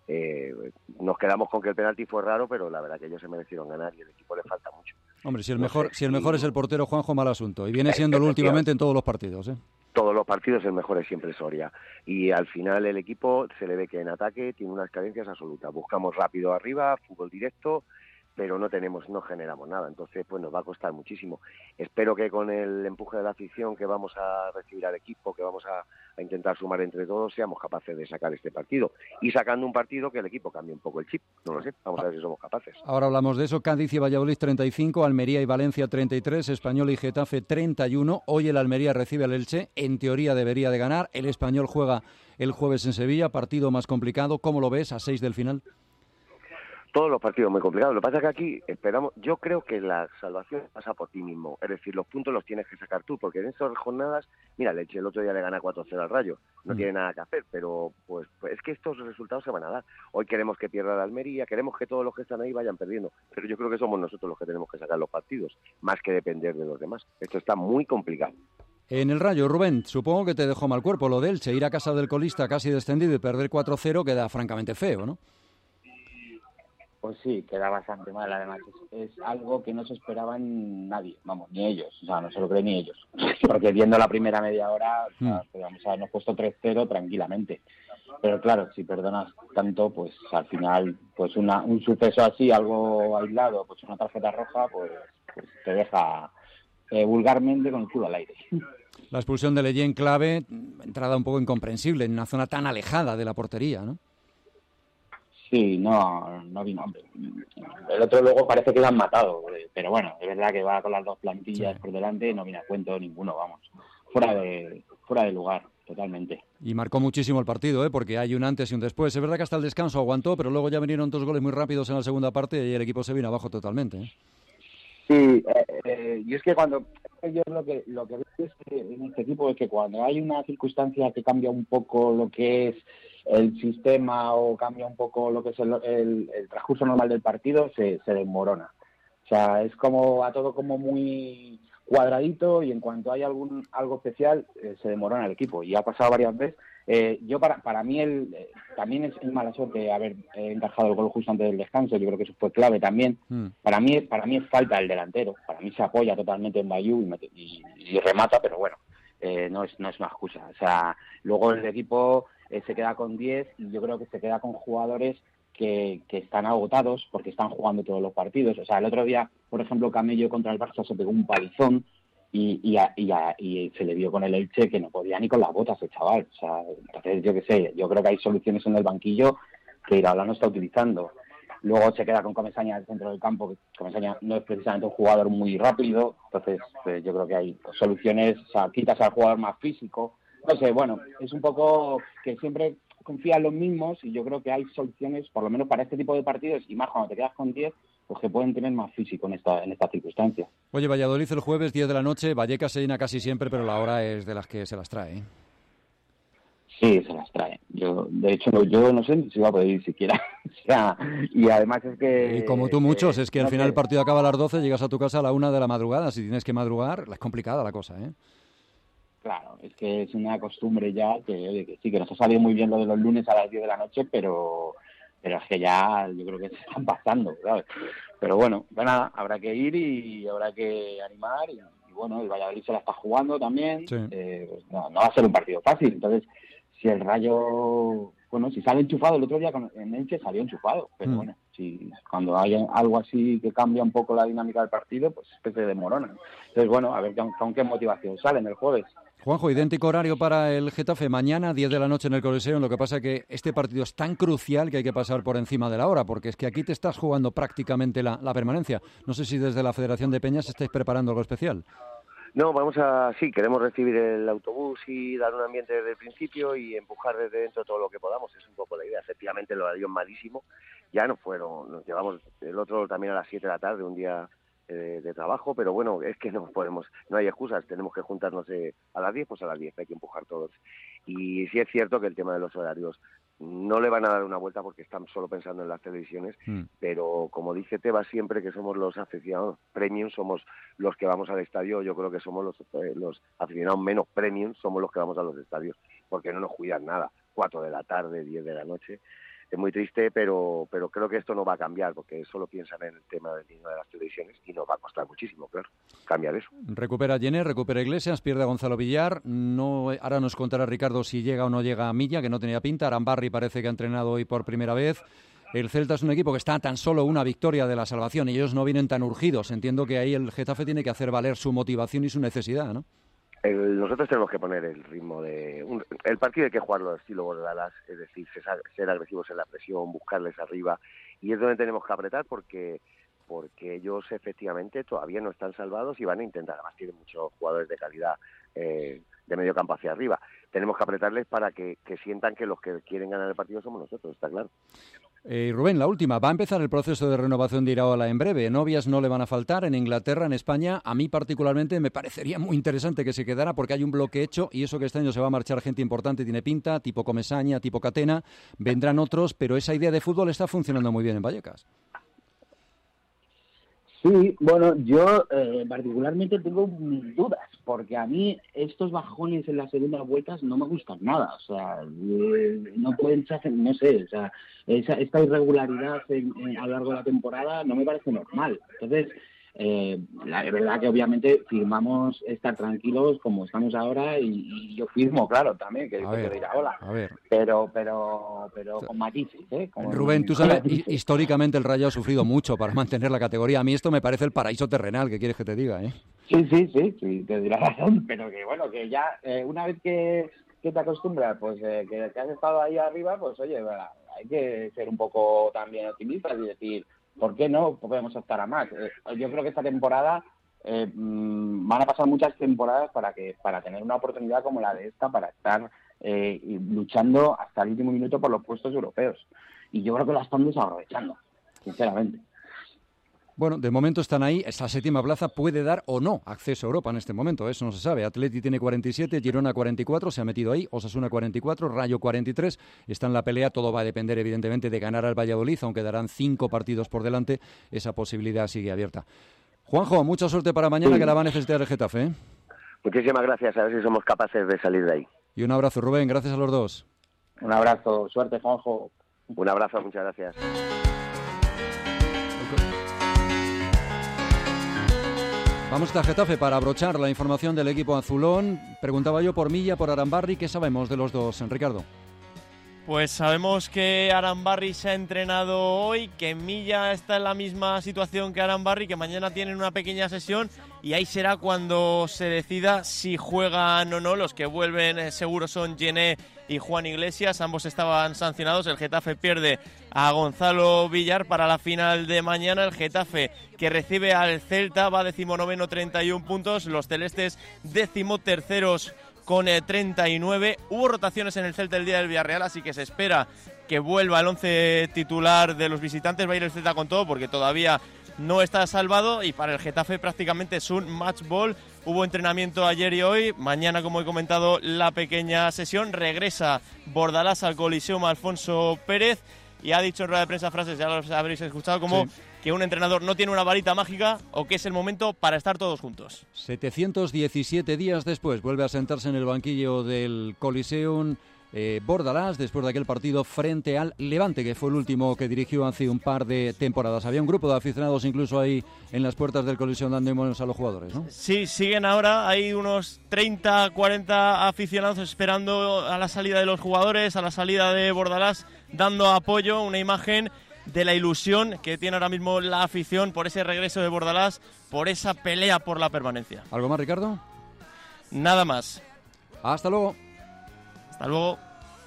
Nos quedamos con que el penalti fue raro, pero la verdad que ellos se merecieron ganar y el equipo le falta mucho. Hombre, si el mejor es el portero, Juanjo, mal asunto, y viene siéndolo últimamente en todos los partidos, ¿eh? Todos los partidos el mejor es siempre Soria y al final el equipo se le ve que en ataque tiene unas carencias absolutas. Buscamos rápido arriba, fútbol directo, pero no generamos nada, entonces pues nos va a costar muchísimo. Espero que con el empuje de la afición que vamos a recibir al equipo, que vamos a intentar sumar entre todos, seamos capaces de sacar este partido. Y sacando un partido que el equipo cambie un poco el chip, no lo sé, vamos a ver si somos capaces. Ahora hablamos de eso. Cádiz y Valladolid 35, Almería y Valencia 33, Español y Getafe 31. Hoy el Almería recibe al Elche, en teoría debería de ganar. El Español juega el jueves en Sevilla, partido más complicado. ¿Cómo lo ves a 6 del final? Todos los partidos muy complicados. Lo que pasa es que aquí esperamos, yo creo que la salvación pasa por ti mismo. Es decir, los puntos los tienes que sacar tú, porque en estas jornadas, mira, el Elche el otro día le gana 4-0 al Rayo. No tiene nada que hacer, pero pues es que estos resultados se van a dar. Hoy queremos que pierda la Almería, queremos que todos los que están ahí vayan perdiendo. Pero yo creo que somos nosotros los que tenemos que sacar los partidos, más que depender de los demás. Esto está muy complicado. En el Rayo, Rubén, supongo que te dejó mal cuerpo lo de Elche, ir a casa del colista casi descendido y perder 4-0 queda francamente feo, ¿no? Pues sí, queda bastante mal, además es algo que no se esperaba en nadie, vamos, ni ellos, o sea, no se lo creen ni ellos, porque viendo la primera media hora, o sea, podríamos habernos puesto 3-0 tranquilamente, pero claro, si perdonas tanto, pues al final, pues un suceso así, algo aislado, pues una tarjeta roja, pues te deja vulgarmente con el culo al aire. La expulsión de Leyen clave, entrada un poco incomprensible en una zona tan alejada de la portería, ¿no? Sí, no vino, hombre. El otro luego parece que lo han matado, pero bueno, es verdad que va con las dos plantillas por delante, no viene a cuento ninguno, vamos. Fuera de lugar, totalmente. Y marcó muchísimo el partido, porque hay un antes y un después. Es verdad que hasta el descanso aguantó, pero luego ya vinieron 2 goles muy rápidos en la segunda parte y el equipo se vino abajo totalmente, ¿eh? Sí, y es que cuando yo lo que veo es que en este equipo es que cuando hay una circunstancia que cambia un poco lo que es el sistema o cambia un poco lo que es el transcurso normal del partido, se desmorona. O sea, es como a todo como muy cuadradito y en cuanto hay algo especial se desmorona el equipo. Y ha pasado varias veces. Yo para mí también es mala suerte haber encajado el gol justo antes del descanso. Yo creo que eso fue clave también. Para mí es falta el delantero. Para mí se apoya totalmente en Bayou y remata, pero bueno, no es una excusa. O sea, luego el equipo se queda con 10 y yo creo que se queda con jugadores que están agotados porque están jugando todos los partidos. O sea, el otro día, por ejemplo, Camello contra el Barça se pegó un palizón y se le vio con el Elche que no podía ni con las botas el chaval. O sea, entonces yo qué sé, yo creo que hay soluciones en el banquillo que Iraola no está utilizando. Luego se queda con Comesaña al centro del campo, que Comesaña no es precisamente un jugador muy rápido, entonces yo creo que hay soluciones, o sea, quitas al jugador más físico. No sé, bueno, es un poco que siempre confía en los mismos y yo creo que hay soluciones, por lo menos para este tipo de partidos, y más cuando te quedas con 10, pues que pueden tener más físico en esta circunstancia. Oye, Valladolid el jueves, 10 de la noche, Vallecas se llena casi siempre, pero la hora es de las que se las trae, ¿eh? Sí, se las trae. De hecho, yo no sé si va a poder ir siquiera. O sea, y además es que... Y como tú muchos, es que al final el partido acaba a las 12, llegas a tu casa a la 1 de la madrugada. Si tienes que madrugar, es complicada la cosa, ¿eh? Claro, es que es una costumbre ya que sí, que nos ha salido muy bien lo de los lunes a las 10 de la noche, pero es que ya yo creo que se están pasando, ¿sabes? Pero bueno, nada, habrá que ir y habrá que animar y bueno, el Valladolid se la está jugando también. Sí. Pues no va a ser un partido fácil, entonces si el Rayo, bueno, si sale enchufado, el otro día en Elche salió enchufado, pero bueno, si cuando hay algo así que cambia un poco la dinámica del partido, pues se desmorona. Entonces bueno, a ver con qué motivación salen el jueves. Juanjo, idéntico horario para el Getafe mañana, 10 de la noche en el Coliseo. Lo que pasa es que este partido es tan crucial que hay que pasar por encima de la hora, porque es que aquí te estás jugando prácticamente la permanencia. No sé si desde la Federación de Peñas estáis preparando algo especial. No, sí, queremos recibir el autobús y dar un ambiente desde el principio y empujar desde dentro todo lo que podamos, es un poco la idea. Efectivamente el horario es malísimo, ya nos llevamos el otro también a las 7 de la tarde, un día de trabajo, pero bueno, es que no hay excusas, tenemos que juntarnos a las 10, pues a las 10 hay que empujar todos. Y sí es cierto que el tema de los horarios no le van a dar una vuelta porque están solo pensando en las televisiones, pero como dice Tebas siempre, que somos los aficionados premium, somos los que vamos al estadio. Yo creo que somos los aficionados menos premium, somos los que vamos a los estadios, porque no nos cuidan nada, 4 de la tarde, 10 de la noche. Es muy triste, pero creo que esto no va a cambiar, porque solo piensan en el tema del dinero de las televisiones y nos va a costar muchísimo, claro, cambiar eso. Recupera Jenner, recupera Iglesias, pierde a Gonzalo Villar. Ahora nos contará Ricardo si llega o no llega a Milla, que no tenía pinta. Arambarri parece que ha entrenado hoy por primera vez. El Celta es un equipo que está a tan solo una victoria de la salvación y ellos no vienen tan urgidos. Entiendo que ahí el Getafe tiene que hacer valer su motivación y su necesidad, ¿no? Nosotros tenemos que poner el ritmo el partido hay que jugarlo al estilo Bordalas, es decir, ser agresivos en la presión, buscarles arriba, y es donde tenemos que apretar porque ellos efectivamente todavía no están salvados y van a intentar, además tienen muchos jugadores de calidad de medio campo hacia arriba. Tenemos que apretarles para que sientan que los que quieren ganar el partido somos nosotros, está claro. Rubén, la última. Va a empezar el proceso de renovación de Iraola en breve. Novias no le van a faltar en Inglaterra, en España. A mí particularmente me parecería muy interesante que se quedara porque hay un bloque hecho y eso que este año se va a marchar gente importante tiene pinta, tipo Comesaña, tipo Catena. Vendrán otros, pero esa idea de fútbol está funcionando muy bien en Vallecas. Sí, bueno, yo particularmente tengo mis dudas, porque a mí estos bajones en las segundas vueltas no me gustan nada, o sea, no pueden ser, no sé, o sea, esta irregularidad a lo largo de la temporada no me parece normal. Entonces, la verdad que obviamente firmamos estar tranquilos como estamos ahora y yo firmo, claro, también, que quiero ir a hola. A ver. Pero con matices, ¿eh? Rubén, tú sabes, históricamente el Rayo ha sufrido mucho para mantener la categoría. A mí esto me parece el paraíso terrenal, ¿qué quieres que te diga, eh? Sí, te dirás razón, pero que bueno, que ya una vez que te acostumbras, pues que has estado ahí arriba, pues oye, hay que ser un poco también optimistas y decir, ¿por qué no podemos optar a más? Yo creo que esta temporada van a pasar muchas temporadas para tener una oportunidad como la de esta, para estar luchando hasta el último minuto por los puestos europeos. Y yo creo que la están desaprovechando, sinceramente. Bueno, de momento están ahí. Esta séptima plaza puede dar o no acceso a Europa en este momento. Eso no se sabe. Atleti tiene 47, Girona 44, se ha metido ahí. Osasuna 44, Rayo 43. Está en la pelea. Todo va a depender, evidentemente, de ganar al Valladolid, aunque darán 5 partidos por delante. Esa posibilidad sigue abierta. Juanjo, mucha suerte para mañana, que la va a necesitar el Getafe, ¿eh? Muchísimas gracias. A ver si somos capaces de salir de ahí. Y un abrazo, Rubén. Gracias a los dos. Un abrazo. Suerte, Juanjo. Un abrazo. Muchas gracias. Vamos hasta Getafe para abrochar la información del equipo azulón. Preguntaba yo por Milla, por Arambarri. ¿Qué sabemos de los dos, Ricardo? Pues sabemos que Arambarri se ha entrenado hoy, que Milla está en la misma situación que Arambarri, que mañana tienen una pequeña sesión y ahí será cuando se decida si juegan o no. Los que vuelven seguro son Gené y Juan Iglesias, ambos estaban sancionados. El Getafe pierde a Gonzalo Villar para la final de mañana. El Getafe, que recibe al Celta, va 19º, 31 puntos. Los celestes 13º con 39. Hubo rotaciones en el Celta el día del Villarreal, así que se espera que vuelva el 11 titular de los visitantes. Va a ir el Celta con todo porque todavía no está salvado, y para el Getafe prácticamente es un match ball. Hubo entrenamiento ayer y hoy. Mañana, como he comentado, la pequeña sesión. Regresa Bordalás al Coliseum Alfonso Pérez y ha dicho en rueda de prensa frases, ya los habréis escuchado, como sí, que un entrenador no tiene una varita mágica o que es el momento para estar todos juntos. 717 días después vuelve a sentarse en el banquillo del Coliseum Bordalás, después de aquel partido frente al Levante, que fue el último que dirigió hace un par de temporadas. Había un grupo de aficionados incluso ahí en las puertas del Coliseum dando ánimos a los jugadores, ¿no? Sí, siguen ahora. Hay unos 30, 40 aficionados esperando a la salida de los jugadores, a la salida de Bordalás, dando apoyo. Una imagen de la ilusión que tiene ahora mismo la afición por ese regreso de Bordalás, por esa pelea por la permanencia. ¿Algo más, Ricardo? Nada más. Hasta luego. Hasta luego.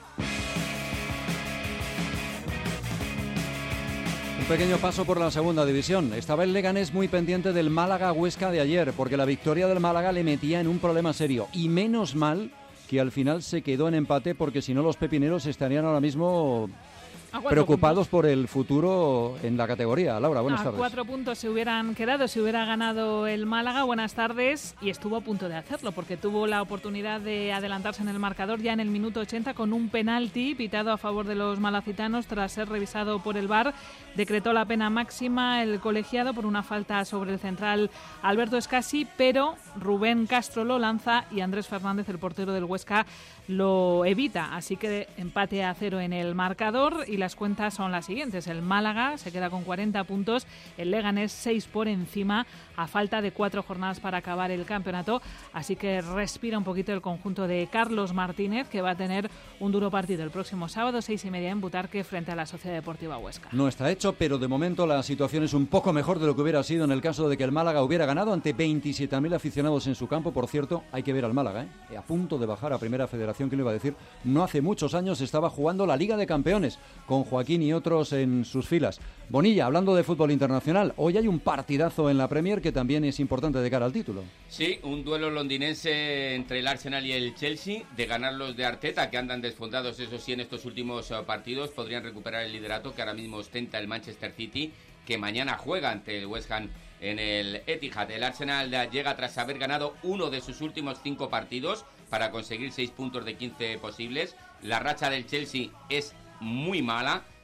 Un pequeño paso por la segunda división. Estaba el Leganés muy pendiente del Málaga-Huesca de ayer, porque la victoria del Málaga le metía en un problema serio. Y menos mal que al final se quedó en empate, porque si no los pepineros estarían ahora mismo preocupados por el futuro en la categoría. Laura, buenas tardes. 4 puntos se hubieran quedado si hubiera ganado el Málaga. Buenas tardes. Y estuvo a punto de hacerlo, porque tuvo la oportunidad de adelantarse en el marcador ya en el minuto 80 con un penalti pitado a favor de los malacitanos tras ser revisado por el VAR. Decretó la pena máxima el colegiado por una falta sobre el central Alberto Escasi, pero Rubén Castro lo lanza y Andrés Fernández, el portero del Huesca, lo evita. Así que empate a 0 en el marcador y las cuentas son las siguientes. El Málaga se queda con 40 puntos, el Leganés 6 por encima, a falta de 4 jornadas para acabar el campeonato. Así que respira un poquito el conjunto de Carlos Martínez, que va a tener un duro partido el próximo sábado, 6:30 en Butarque, frente a la Sociedad Deportiva Huesca. No está hecho, pero de momento la situación es un poco mejor de lo que hubiera sido en el caso de que el Málaga hubiera ganado ante 27.000 aficionados en su campo. Por cierto, hay que ver al Málaga, a punto de bajar a Primera Federación. ¿Quién lo iba a decir? No hace muchos años estaba jugando la Liga de Campeones, con Joaquín y otros en sus filas. Bonilla, hablando de fútbol internacional, hoy hay un partidazo en la Premier que también es importante de cara al título. Sí, un duelo londinense entre el Arsenal y el Chelsea. De ganar los de Arteta, que andan desfondados, eso sí, en estos últimos partidos, podrían recuperar el liderato que ahora mismo ostenta el Manchester City, que mañana juega ante el West Ham en el Etihad. El Arsenal llega tras haber ganado uno de sus últimos 5 partidos para conseguir 6 puntos de 15 posibles. La racha del Chelsea es muy mala.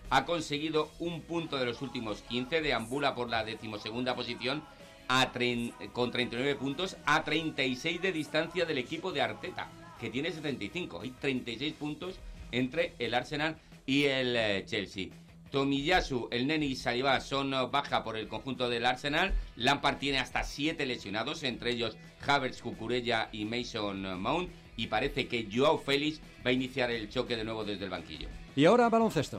ha conseguido un punto de los últimos 15, deambula por la 12ª posición con 39 puntos, a 36 de distancia del equipo de Arteta, que tiene 75. Hay 36 puntos entre el Arsenal y el Chelsea. Tomiyasu, el Neni y Saliba son baja por el conjunto del Arsenal. Lampard tiene hasta 7 lesionados, entre ellos Havertz, Cucurella y Mason Mount. Y parece que Joao Félix va a iniciar el choque de nuevo desde el banquillo. Y ahora baloncesto.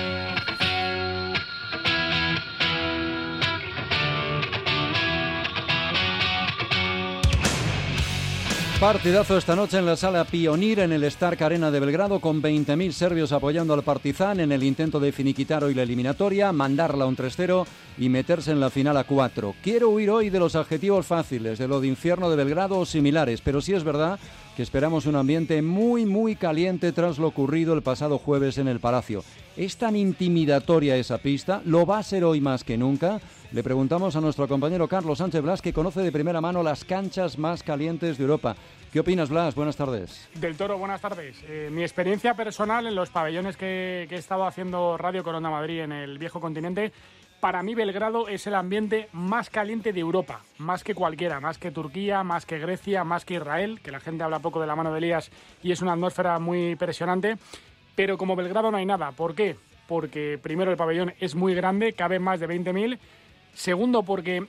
Partidazo esta noche en la sala Pionir en el Stark Arena de Belgrado, con 20.000 serbios apoyando al Partizan en el intento de finiquitar hoy la eliminatoria, mandarla a un 3-0 y meterse en la final a 4. Quiero huir hoy de los adjetivos fáciles, de lo de infierno de Belgrado o similares, pero sí es verdad que esperamos un ambiente muy caliente tras lo ocurrido el pasado jueves en el Palacio. ¿Es tan intimidatoria esa pista? ¿Lo va a ser hoy más que nunca? Le preguntamos a nuestro compañero Carlos Sánchez Blas, que conoce de primera mano las canchas más calientes de Europa. ¿Qué opinas, Blas? Buenas tardes. Del Toro, buenas tardes. Mi experiencia personal en los pabellones que he estado haciendo radio con Onda Madrid en el viejo continente, para mí Belgrado es el ambiente más caliente de Europa, más que cualquiera, más que Turquía, más que Grecia, más que Israel, que la gente habla poco de la mano de Elías y es una atmósfera muy impresionante, pero como Belgrado no hay nada. ¿Por qué? Porque primero el pabellón es muy grande, cabe más de 20.000, segundo porque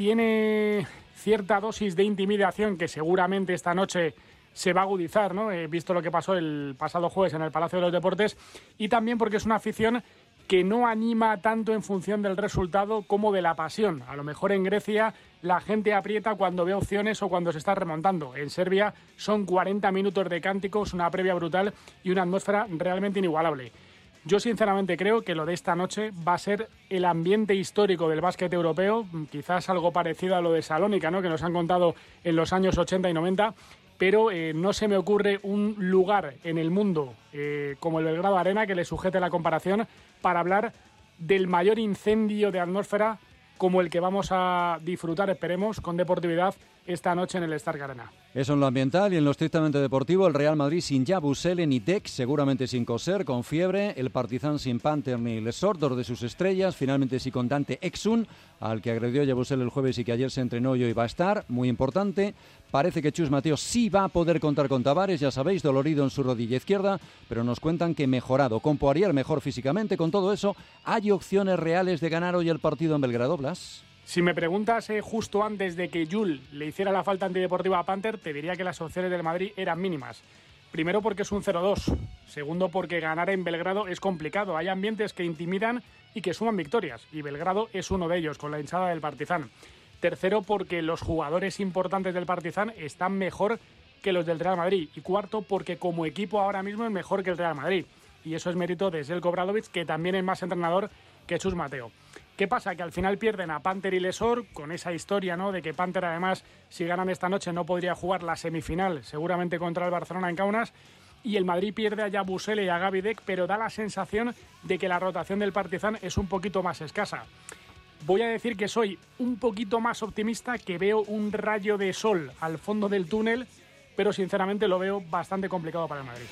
tiene cierta dosis de intimidación que seguramente esta noche se va a agudizar, ¿no? Visto lo que pasó el pasado jueves en el Palacio de los Deportes, y también porque es una afición que no anima tanto en función del resultado como de la pasión. A lo mejor en Grecia la gente aprieta cuando ve opciones o cuando se está remontando. En Serbia son 40 minutos de cánticos, una previa brutal y una atmósfera realmente inigualable. Yo sinceramente creo que lo de esta noche va a ser el ambiente histórico del básquet europeo, quizás algo parecido a lo de Salónica, ¿no?, que nos han contado en los años 80 y 90, pero no se me ocurre un lugar en el mundo como el Belgrado Arena que le sujete la comparación para hablar del mayor incendio de atmósfera como el que vamos a disfrutar, esperemos, con deportividad esta noche en el Stark Arena. Eso en lo ambiental, y en lo estrictamente deportivo, el Real Madrid sin Yabusele ni Dek, seguramente sin Coser, con fiebre, el Partizan sin Panther ni Lesor, dos de sus estrellas, finalmente sí con Dante Exum, al que agredió Yabusele el jueves y que ayer se entrenó y hoy va a estar, muy importante. Parece que Chus Mateo sí va a poder contar con Tavares, ya sabéis, dolorido en su rodilla izquierda, pero nos cuentan que mejorado, con Poirier mejor físicamente. Con todo eso, ¿hay opciones reales de ganar hoy el partido en Belgrado, Blas? Si me preguntas justo antes de que Jul le hiciera la falta antideportiva a Panther, te diría que las opciones del Madrid eran mínimas. Primero porque es un 0-2. Segundo porque ganar en Belgrado es complicado. Hay ambientes que intimidan y que suman victorias. Y Belgrado es uno de ellos, con la hinchada del Partizan. Tercero porque los jugadores importantes del Partizan están mejor que los del Real Madrid. Y cuarto porque como equipo ahora mismo es mejor que el Real Madrid. Y eso es mérito de Željko Obradović, que también es más entrenador que Chus Mateo. ¿Qué pasa? Que al final pierden a Panther y Lesor, con esa historia, ¿no?, de que Panther además, si ganan esta noche, no podría jugar la semifinal, seguramente contra el Barcelona en Kaunas, y el Madrid pierde a Yabusele y a Gavi Dek, pero da la sensación de que la rotación del Partizan es un poquito más escasa. Voy a decir que soy un poquito más optimista, que veo un rayo de sol al fondo del túnel, pero sinceramente lo veo bastante complicado para el Madrid.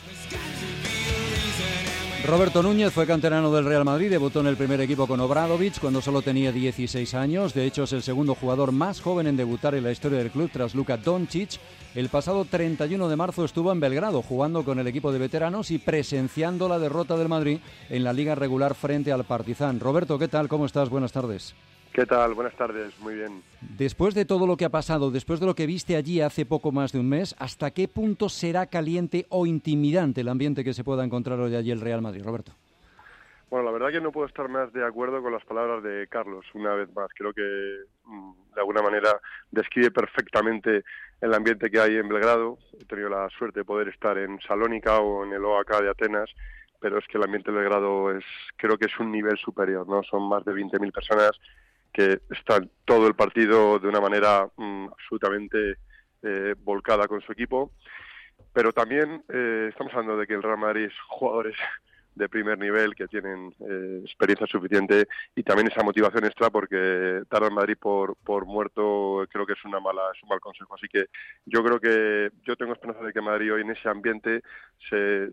Roberto Núñez fue canterano del Real Madrid, debutó en el primer equipo con Obradović cuando solo tenía 16 años. De hecho, es el segundo jugador más joven en debutar en la historia del club tras Luka Doncic. El pasado 31 de marzo estuvo en Belgrado jugando con el equipo de veteranos y presenciando la derrota del Madrid en la liga regular frente al Partizan. Roberto, ¿qué tal? ¿Cómo estás? Buenas tardes. ¿Qué tal? Buenas tardes, muy bien. Después de todo lo que ha pasado, después de lo que viste allí hace poco más de un mes, ¿hasta qué punto será caliente o intimidante el ambiente que se pueda encontrar hoy allí el Real Madrid, Roberto? Bueno, la verdad que no puedo estar más de acuerdo con las palabras de Carlos, una vez más. Creo que de alguna manera describe perfectamente el ambiente que hay en Belgrado. He tenido la suerte de poder estar en Salónica o en el OAK de Atenas, pero es que el ambiente de Belgrado creo que es un nivel superior, ¿no? Son más de 20.000 personas que están todo el partido de una manera absolutamente volcada con su equipo, pero también estamos hablando de que el Real Madrid es jugadores de primer nivel que tienen experiencia suficiente y también esa motivación extra, porque dar al Madrid por muerto creo que es un mal consejo. Así que yo creo que yo tengo esperanza de que Madrid hoy en ese ambiente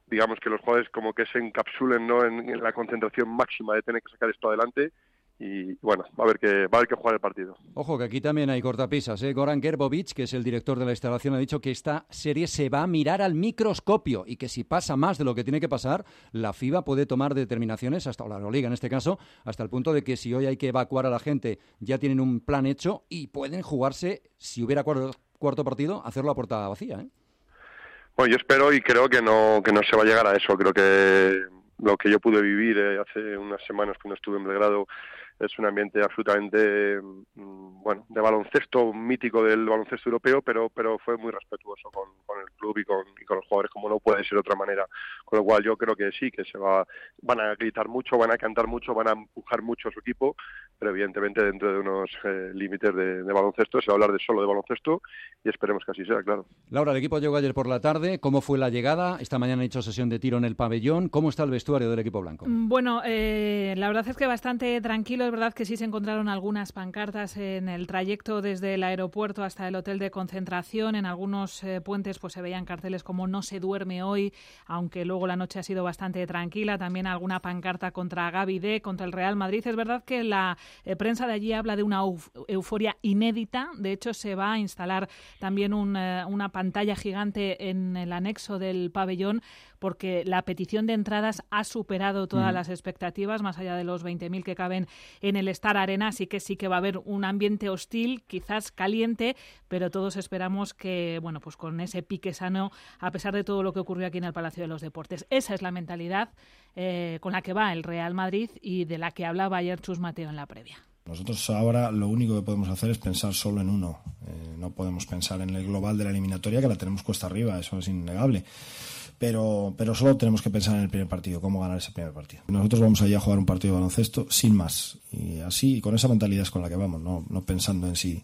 digamos que los jugadores como que se encapsulen, ¿no?, en la concentración máxima de tener que sacar esto adelante. Y bueno, va a haber que jugar el partido. Ojo, que aquí también hay cortapisas, ¿eh? Goran Gerbovic, que es el director de la instalación, ha dicho que esta serie se va a mirar al microscopio y que si pasa más de lo que tiene que pasar, la FIBA puede tomar determinaciones, o la Euroliga en este caso, hasta el punto de que si hoy hay que evacuar a la gente, ya tienen un plan hecho y pueden jugarse, si hubiera cuarto partido, hacerlo a puerta vacía, ¿eh? Bueno, yo espero y creo que no se va a llegar a eso. Creo que lo que yo pude vivir hace unas semanas cuando estuve en Belgrado es un ambiente absolutamente, bueno, de baloncesto mítico del baloncesto europeo, pero fue muy respetuoso con el club y con los jugadores, como no puede ser de otra manera. Con lo cual yo creo que sí, que van a gritar mucho, van a cantar mucho, van a empujar mucho a su equipo, pero evidentemente dentro de unos límites de baloncesto. Se va a hablar solo de baloncesto y esperemos que así sea, claro. Laura, el equipo llegó ayer por la tarde. ¿Cómo fue la llegada? Esta mañana ha hecho sesión de tiro en el pabellón. ¿Cómo está el vestuario del equipo blanco? Bueno, la verdad es que bastante tranquilo. Es verdad que sí se encontraron algunas pancartas en el trayecto desde el aeropuerto hasta el hotel de concentración. En algunos puentes pues se veían carteles como "no se duerme hoy", aunque luego la noche ha sido bastante tranquila. También alguna pancarta contra Gaby D, contra el Real Madrid. Es verdad que la prensa de allí habla de una euforia inédita. De hecho, se va a instalar también una pantalla gigante en el anexo del pabellón, porque la petición de entradas ha superado todas las expectativas, más allá de los 20.000 que caben en el Star Arena, así que sí que va a haber un ambiente hostil, quizás caliente, pero todos esperamos que, bueno, pues con ese pique sano, a pesar de todo lo que ocurrió aquí en el Palacio de los Deportes. Esa es la mentalidad con la que va el Real Madrid y de la que hablaba ayer Chus Mateo en la previa. Nosotros ahora lo único que podemos hacer es pensar solo en uno. No podemos pensar en el global de la eliminatoria, que la tenemos cuesta arriba, eso es innegable. Pero solo tenemos que pensar en el primer partido, cómo ganar ese primer partido. Nosotros vamos allá a jugar un partido de baloncesto sin más. Y así, con esa mentalidad es con la que vamos, no pensando en si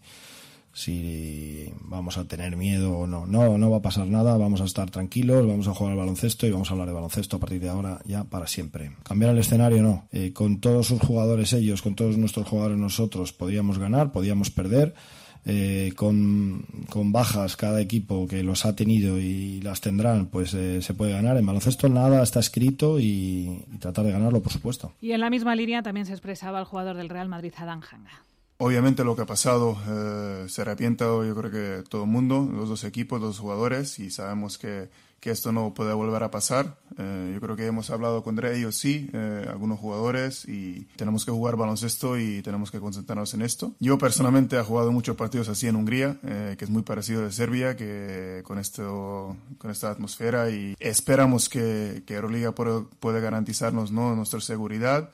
vamos a tener miedo o no. No va a pasar nada, vamos a estar tranquilos, vamos a jugar al baloncesto y vamos a hablar de baloncesto a partir de ahora ya para siempre. Cambiar el escenario no. Con todos sus jugadores ellos, con todos nuestros jugadores nosotros, podíamos ganar, podíamos perder. Con bajas cada equipo que los ha tenido y las tendrán, pues se puede ganar. En baloncesto nada está escrito y tratar de ganarlo, por supuesto. Y en la misma línea también se expresaba el jugador del Real Madrid, Adán Hanga. Obviamente lo que ha pasado se arrepienta, yo creo que todo el mundo, los dos equipos, los jugadores, y sabemos que esto no puede volver a pasar. Yo creo que hemos hablado con ellos, sí, algunos jugadores, y tenemos que jugar baloncesto y tenemos que concentrarnos en esto. Yo personalmente he jugado muchos partidos así en Hungría, que es muy parecido de Serbia, que con esta atmósfera, y esperamos que Euroliga puede garantizarnos, ¿no?, nuestra seguridad.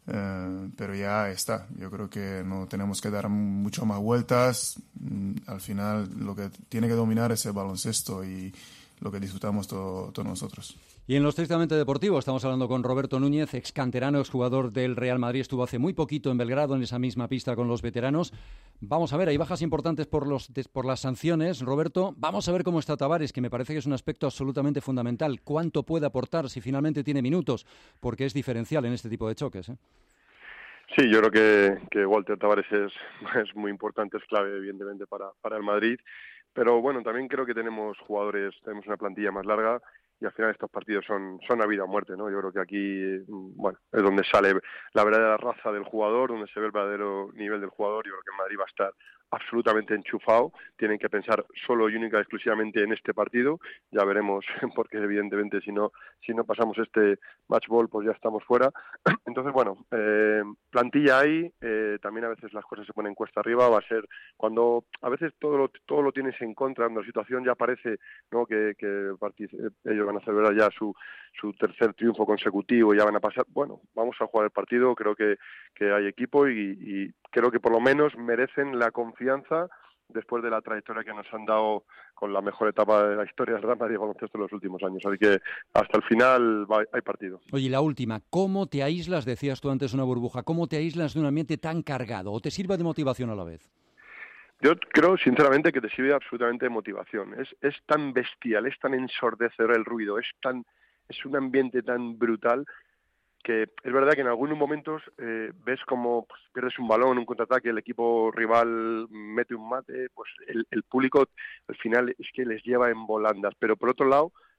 Pero ya está. Yo creo que no tenemos que dar mucho más vueltas. Al final lo que tiene que dominar es el baloncesto y lo que disfrutamos todos nosotros. Y en lo estrictamente deportivo estamos hablando con Roberto Núñez, ex canterano, exjugador del Real Madrid. Estuvo hace muy poquito en Belgrado, en esa misma pista con los veteranos. Vamos a ver, hay bajas importantes por las sanciones. Roberto, vamos a ver cómo está Tavares, que me parece que es un aspecto absolutamente fundamental. ¿Cuánto puede aportar si finalmente tiene minutos? Porque es diferencial en este tipo de choques, ¿eh? Sí, yo creo que Walter Tavares es muy importante, es clave evidentemente para el Madrid, pero bueno, también creo que tenemos una plantilla más larga y al final estos partidos son a vida o muerte, ¿no? Yo creo que aquí, bueno, es donde sale la verdadera raza del jugador, donde se ve el verdadero nivel del jugador. Yo creo que el Madrid va a estar absolutamente enchufado, tienen que pensar solo y única y exclusivamente en este partido, ya veremos, porque evidentemente si no pasamos este match ball pues ya estamos fuera. Entonces bueno, plantilla hay, también a veces las cosas se ponen cuesta arriba, va a ser cuando a veces todo lo tienes en contra, cuando la situación ya parece, ¿no?, que ellos van a celebrar ya su tercer triunfo consecutivo, ya van a pasar, bueno, vamos a jugar el partido, creo que hay equipo y creo que por lo menos merecen la confianza después de la trayectoria que nos han dado con la mejor etapa de la historia del Real Madrid baloncesto en los últimos años. Así que hasta el final hay partido. Oye, la última, ¿cómo te aíslas? Decías tú antes una burbuja, ¿cómo te aíslas de un ambiente tan cargado? ¿O te sirve de motivación a la vez? Yo creo, sinceramente, que te sirve absolutamente de motivación. Es tan bestial, es tan ensordecedor el ruido, es un ambiente tan brutal que es verdad que en algunos momentos ves como pierdes un balón, un contraataque, el equipo rival mete un mate, pues el público al final es que les lleva en volandas. Pero por otro lado,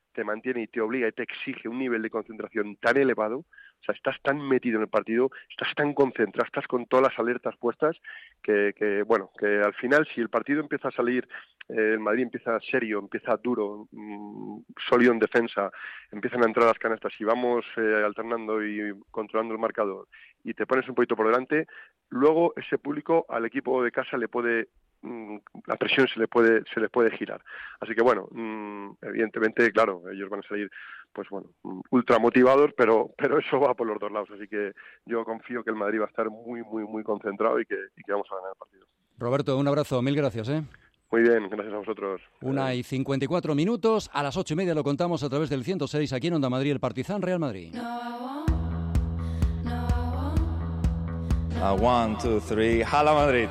te mantiene y te obliga y te exige un nivel de concentración tan elevado, o sea, estás tan metido en el partido, estás tan concentrado, estás con todas las alertas puestas, que al final, si el partido empieza a salir, el Madrid empieza serio, empieza duro, sólido en defensa, empiezan a entrar las canastas y vamos alternando y controlando el marcador, y te pones un poquito por delante, luego ese público al equipo de casa la presión se le puede girar. Así que bueno, evidentemente, claro, ellos van a salir ultra motivados, pero eso va por los dos lados. Así que yo confío que el Madrid va a estar muy, muy, muy concentrado y que vamos a ganar el partido. Roberto, un abrazo, mil gracias. Muy bien, gracias a vosotros. 1:54, a las 8:30 lo contamos a través del 106 aquí en Onda Madrid, el Partizan Real Madrid. 1, 2, 3, ¡Hala Madrid!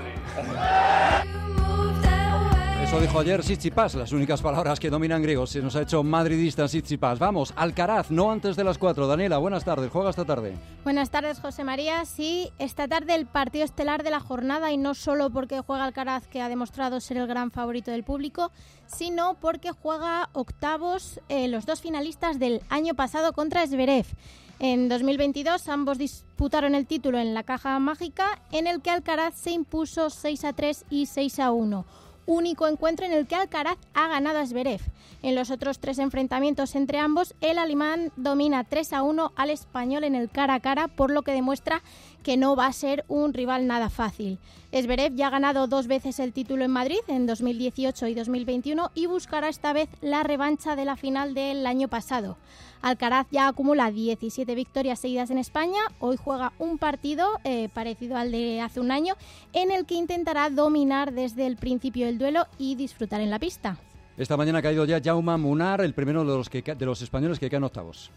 Eso dijo ayer Tsitsipas, las únicas palabras que dominan griego. Se nos ha hecho madridista Tsitsipas. Vamos, Alcaraz, no antes de las 4. Daniela, buenas tardes. ¿Juega esta tarde? Buenas tardes, José María. Sí, esta tarde el partido estelar de la jornada, y no solo porque juega Alcaraz, que ha demostrado ser el gran favorito del público, sino porque juega octavos los dos finalistas del año pasado contra Zverev. En 2022 ambos disputaron el título en la Caja Mágica, en el que Alcaraz se impuso 6-3 y 6-1. Único encuentro en el que Alcaraz ha ganado a Zverev. En los otros 3 enfrentamientos entre ambos, el alemán domina 3-1 al español en el cara a cara, por lo que demuestra que no va a ser un rival nada fácil. Zverev ya ha ganado 2 veces el título en Madrid, en 2018 y 2021, y buscará esta vez la revancha de la final del año pasado. Alcaraz ya acumula 17 victorias seguidas en España. Hoy juega un partido parecido al de hace un año, en el que intentará dominar desde el principio del duelo y disfrutar en la pista. Esta mañana ha caído ya Jaume Munar, el primero de los españoles que caen octavos.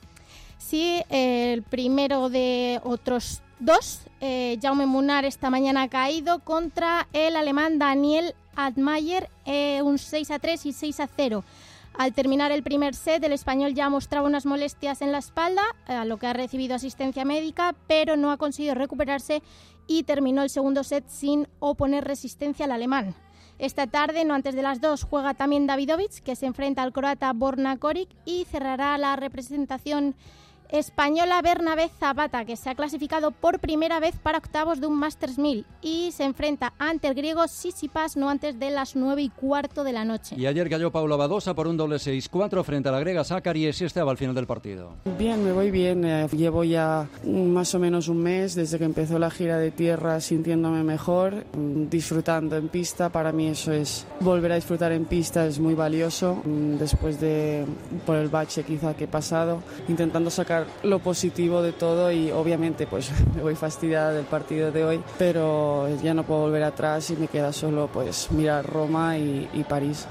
Sí, el primero de otros 2. Jaume Munar esta mañana ha caído contra el alemán Daniel Altmaier, un 6-3 y 6-0. Al terminar el primer set, el español ya mostraba unas molestias en la espalda, a lo que ha recibido asistencia médica, pero no ha conseguido recuperarse y terminó el segundo set sin oponer resistencia al alemán. Esta tarde, no antes de las 2, juega también Davidovich, que se enfrenta al croata Borna Koric, y cerrará la representación española Bernabé Zapata, que se ha clasificado por primera vez para octavos de un Masters 1000 y se enfrenta ante el griego Tsitsipas no antes de las 9:15 de la noche. Y ayer cayó Paula Badosa por un doble 6-4 frente a la griega Sakkari, y estaba al final del partido. Bien, me voy bien. Llevo ya más o menos un mes desde que empezó la gira de tierra, sintiéndome mejor, disfrutando en pista. Para mí eso es volver a disfrutar en pista, es muy valioso después de por el bache quizá que he pasado, intentando sacar lo positivo de todo, y obviamente pues me voy fastidiada del partido de hoy, pero ya no puedo volver atrás y me queda solo pues mirar Roma y París.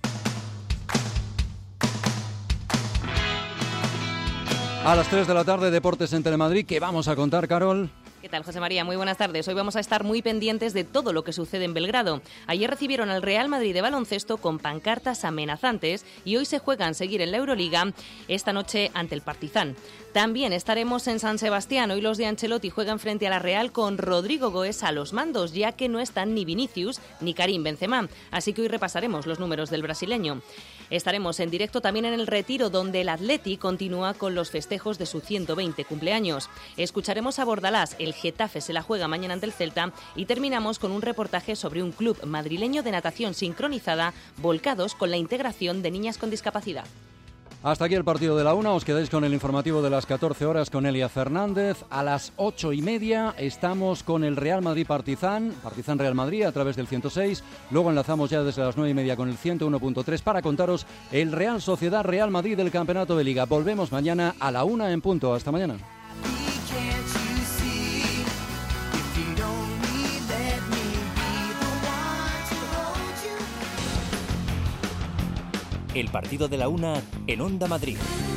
A las 3 de la tarde, Deportes en Telemadrid. ¿Qué vamos a contar, Carol? ¿Qué tal, José María? Muy buenas tardes. Hoy vamos a estar muy pendientes de todo lo que sucede en Belgrado. Ayer recibieron al Real Madrid de baloncesto con pancartas amenazantes y hoy se juegan seguir en la Euroliga esta noche ante el Partizan. También estaremos en San Sebastián. Hoy los de Ancelotti juegan frente a la Real con Rodrigo Goes a los mandos, ya que no están ni Vinicius ni Karim Benzema. Así que hoy repasaremos los números del brasileño. Estaremos en directo también en el Retiro, donde el Atleti continúa con los festejos de su 120 cumpleaños. Escucharemos a Bordalás, el Getafe se la juega mañana ante el Celta, y terminamos con un reportaje sobre un club madrileño de natación sincronizada volcados con la integración de niñas con discapacidad. Hasta aquí el partido de la 1, os quedáis con el informativo de las 14 horas con Elia Fernández. A las 8:30 estamos con el Real Madrid Partizan Real Madrid a través del 106. Luego enlazamos ya desde las 9:30 con el 101.3 para contaros el Real Sociedad Real Madrid del Campeonato de Liga. Volvemos mañana a la 1 en punto. Hasta mañana. El partido de la 1 en Onda Madrid.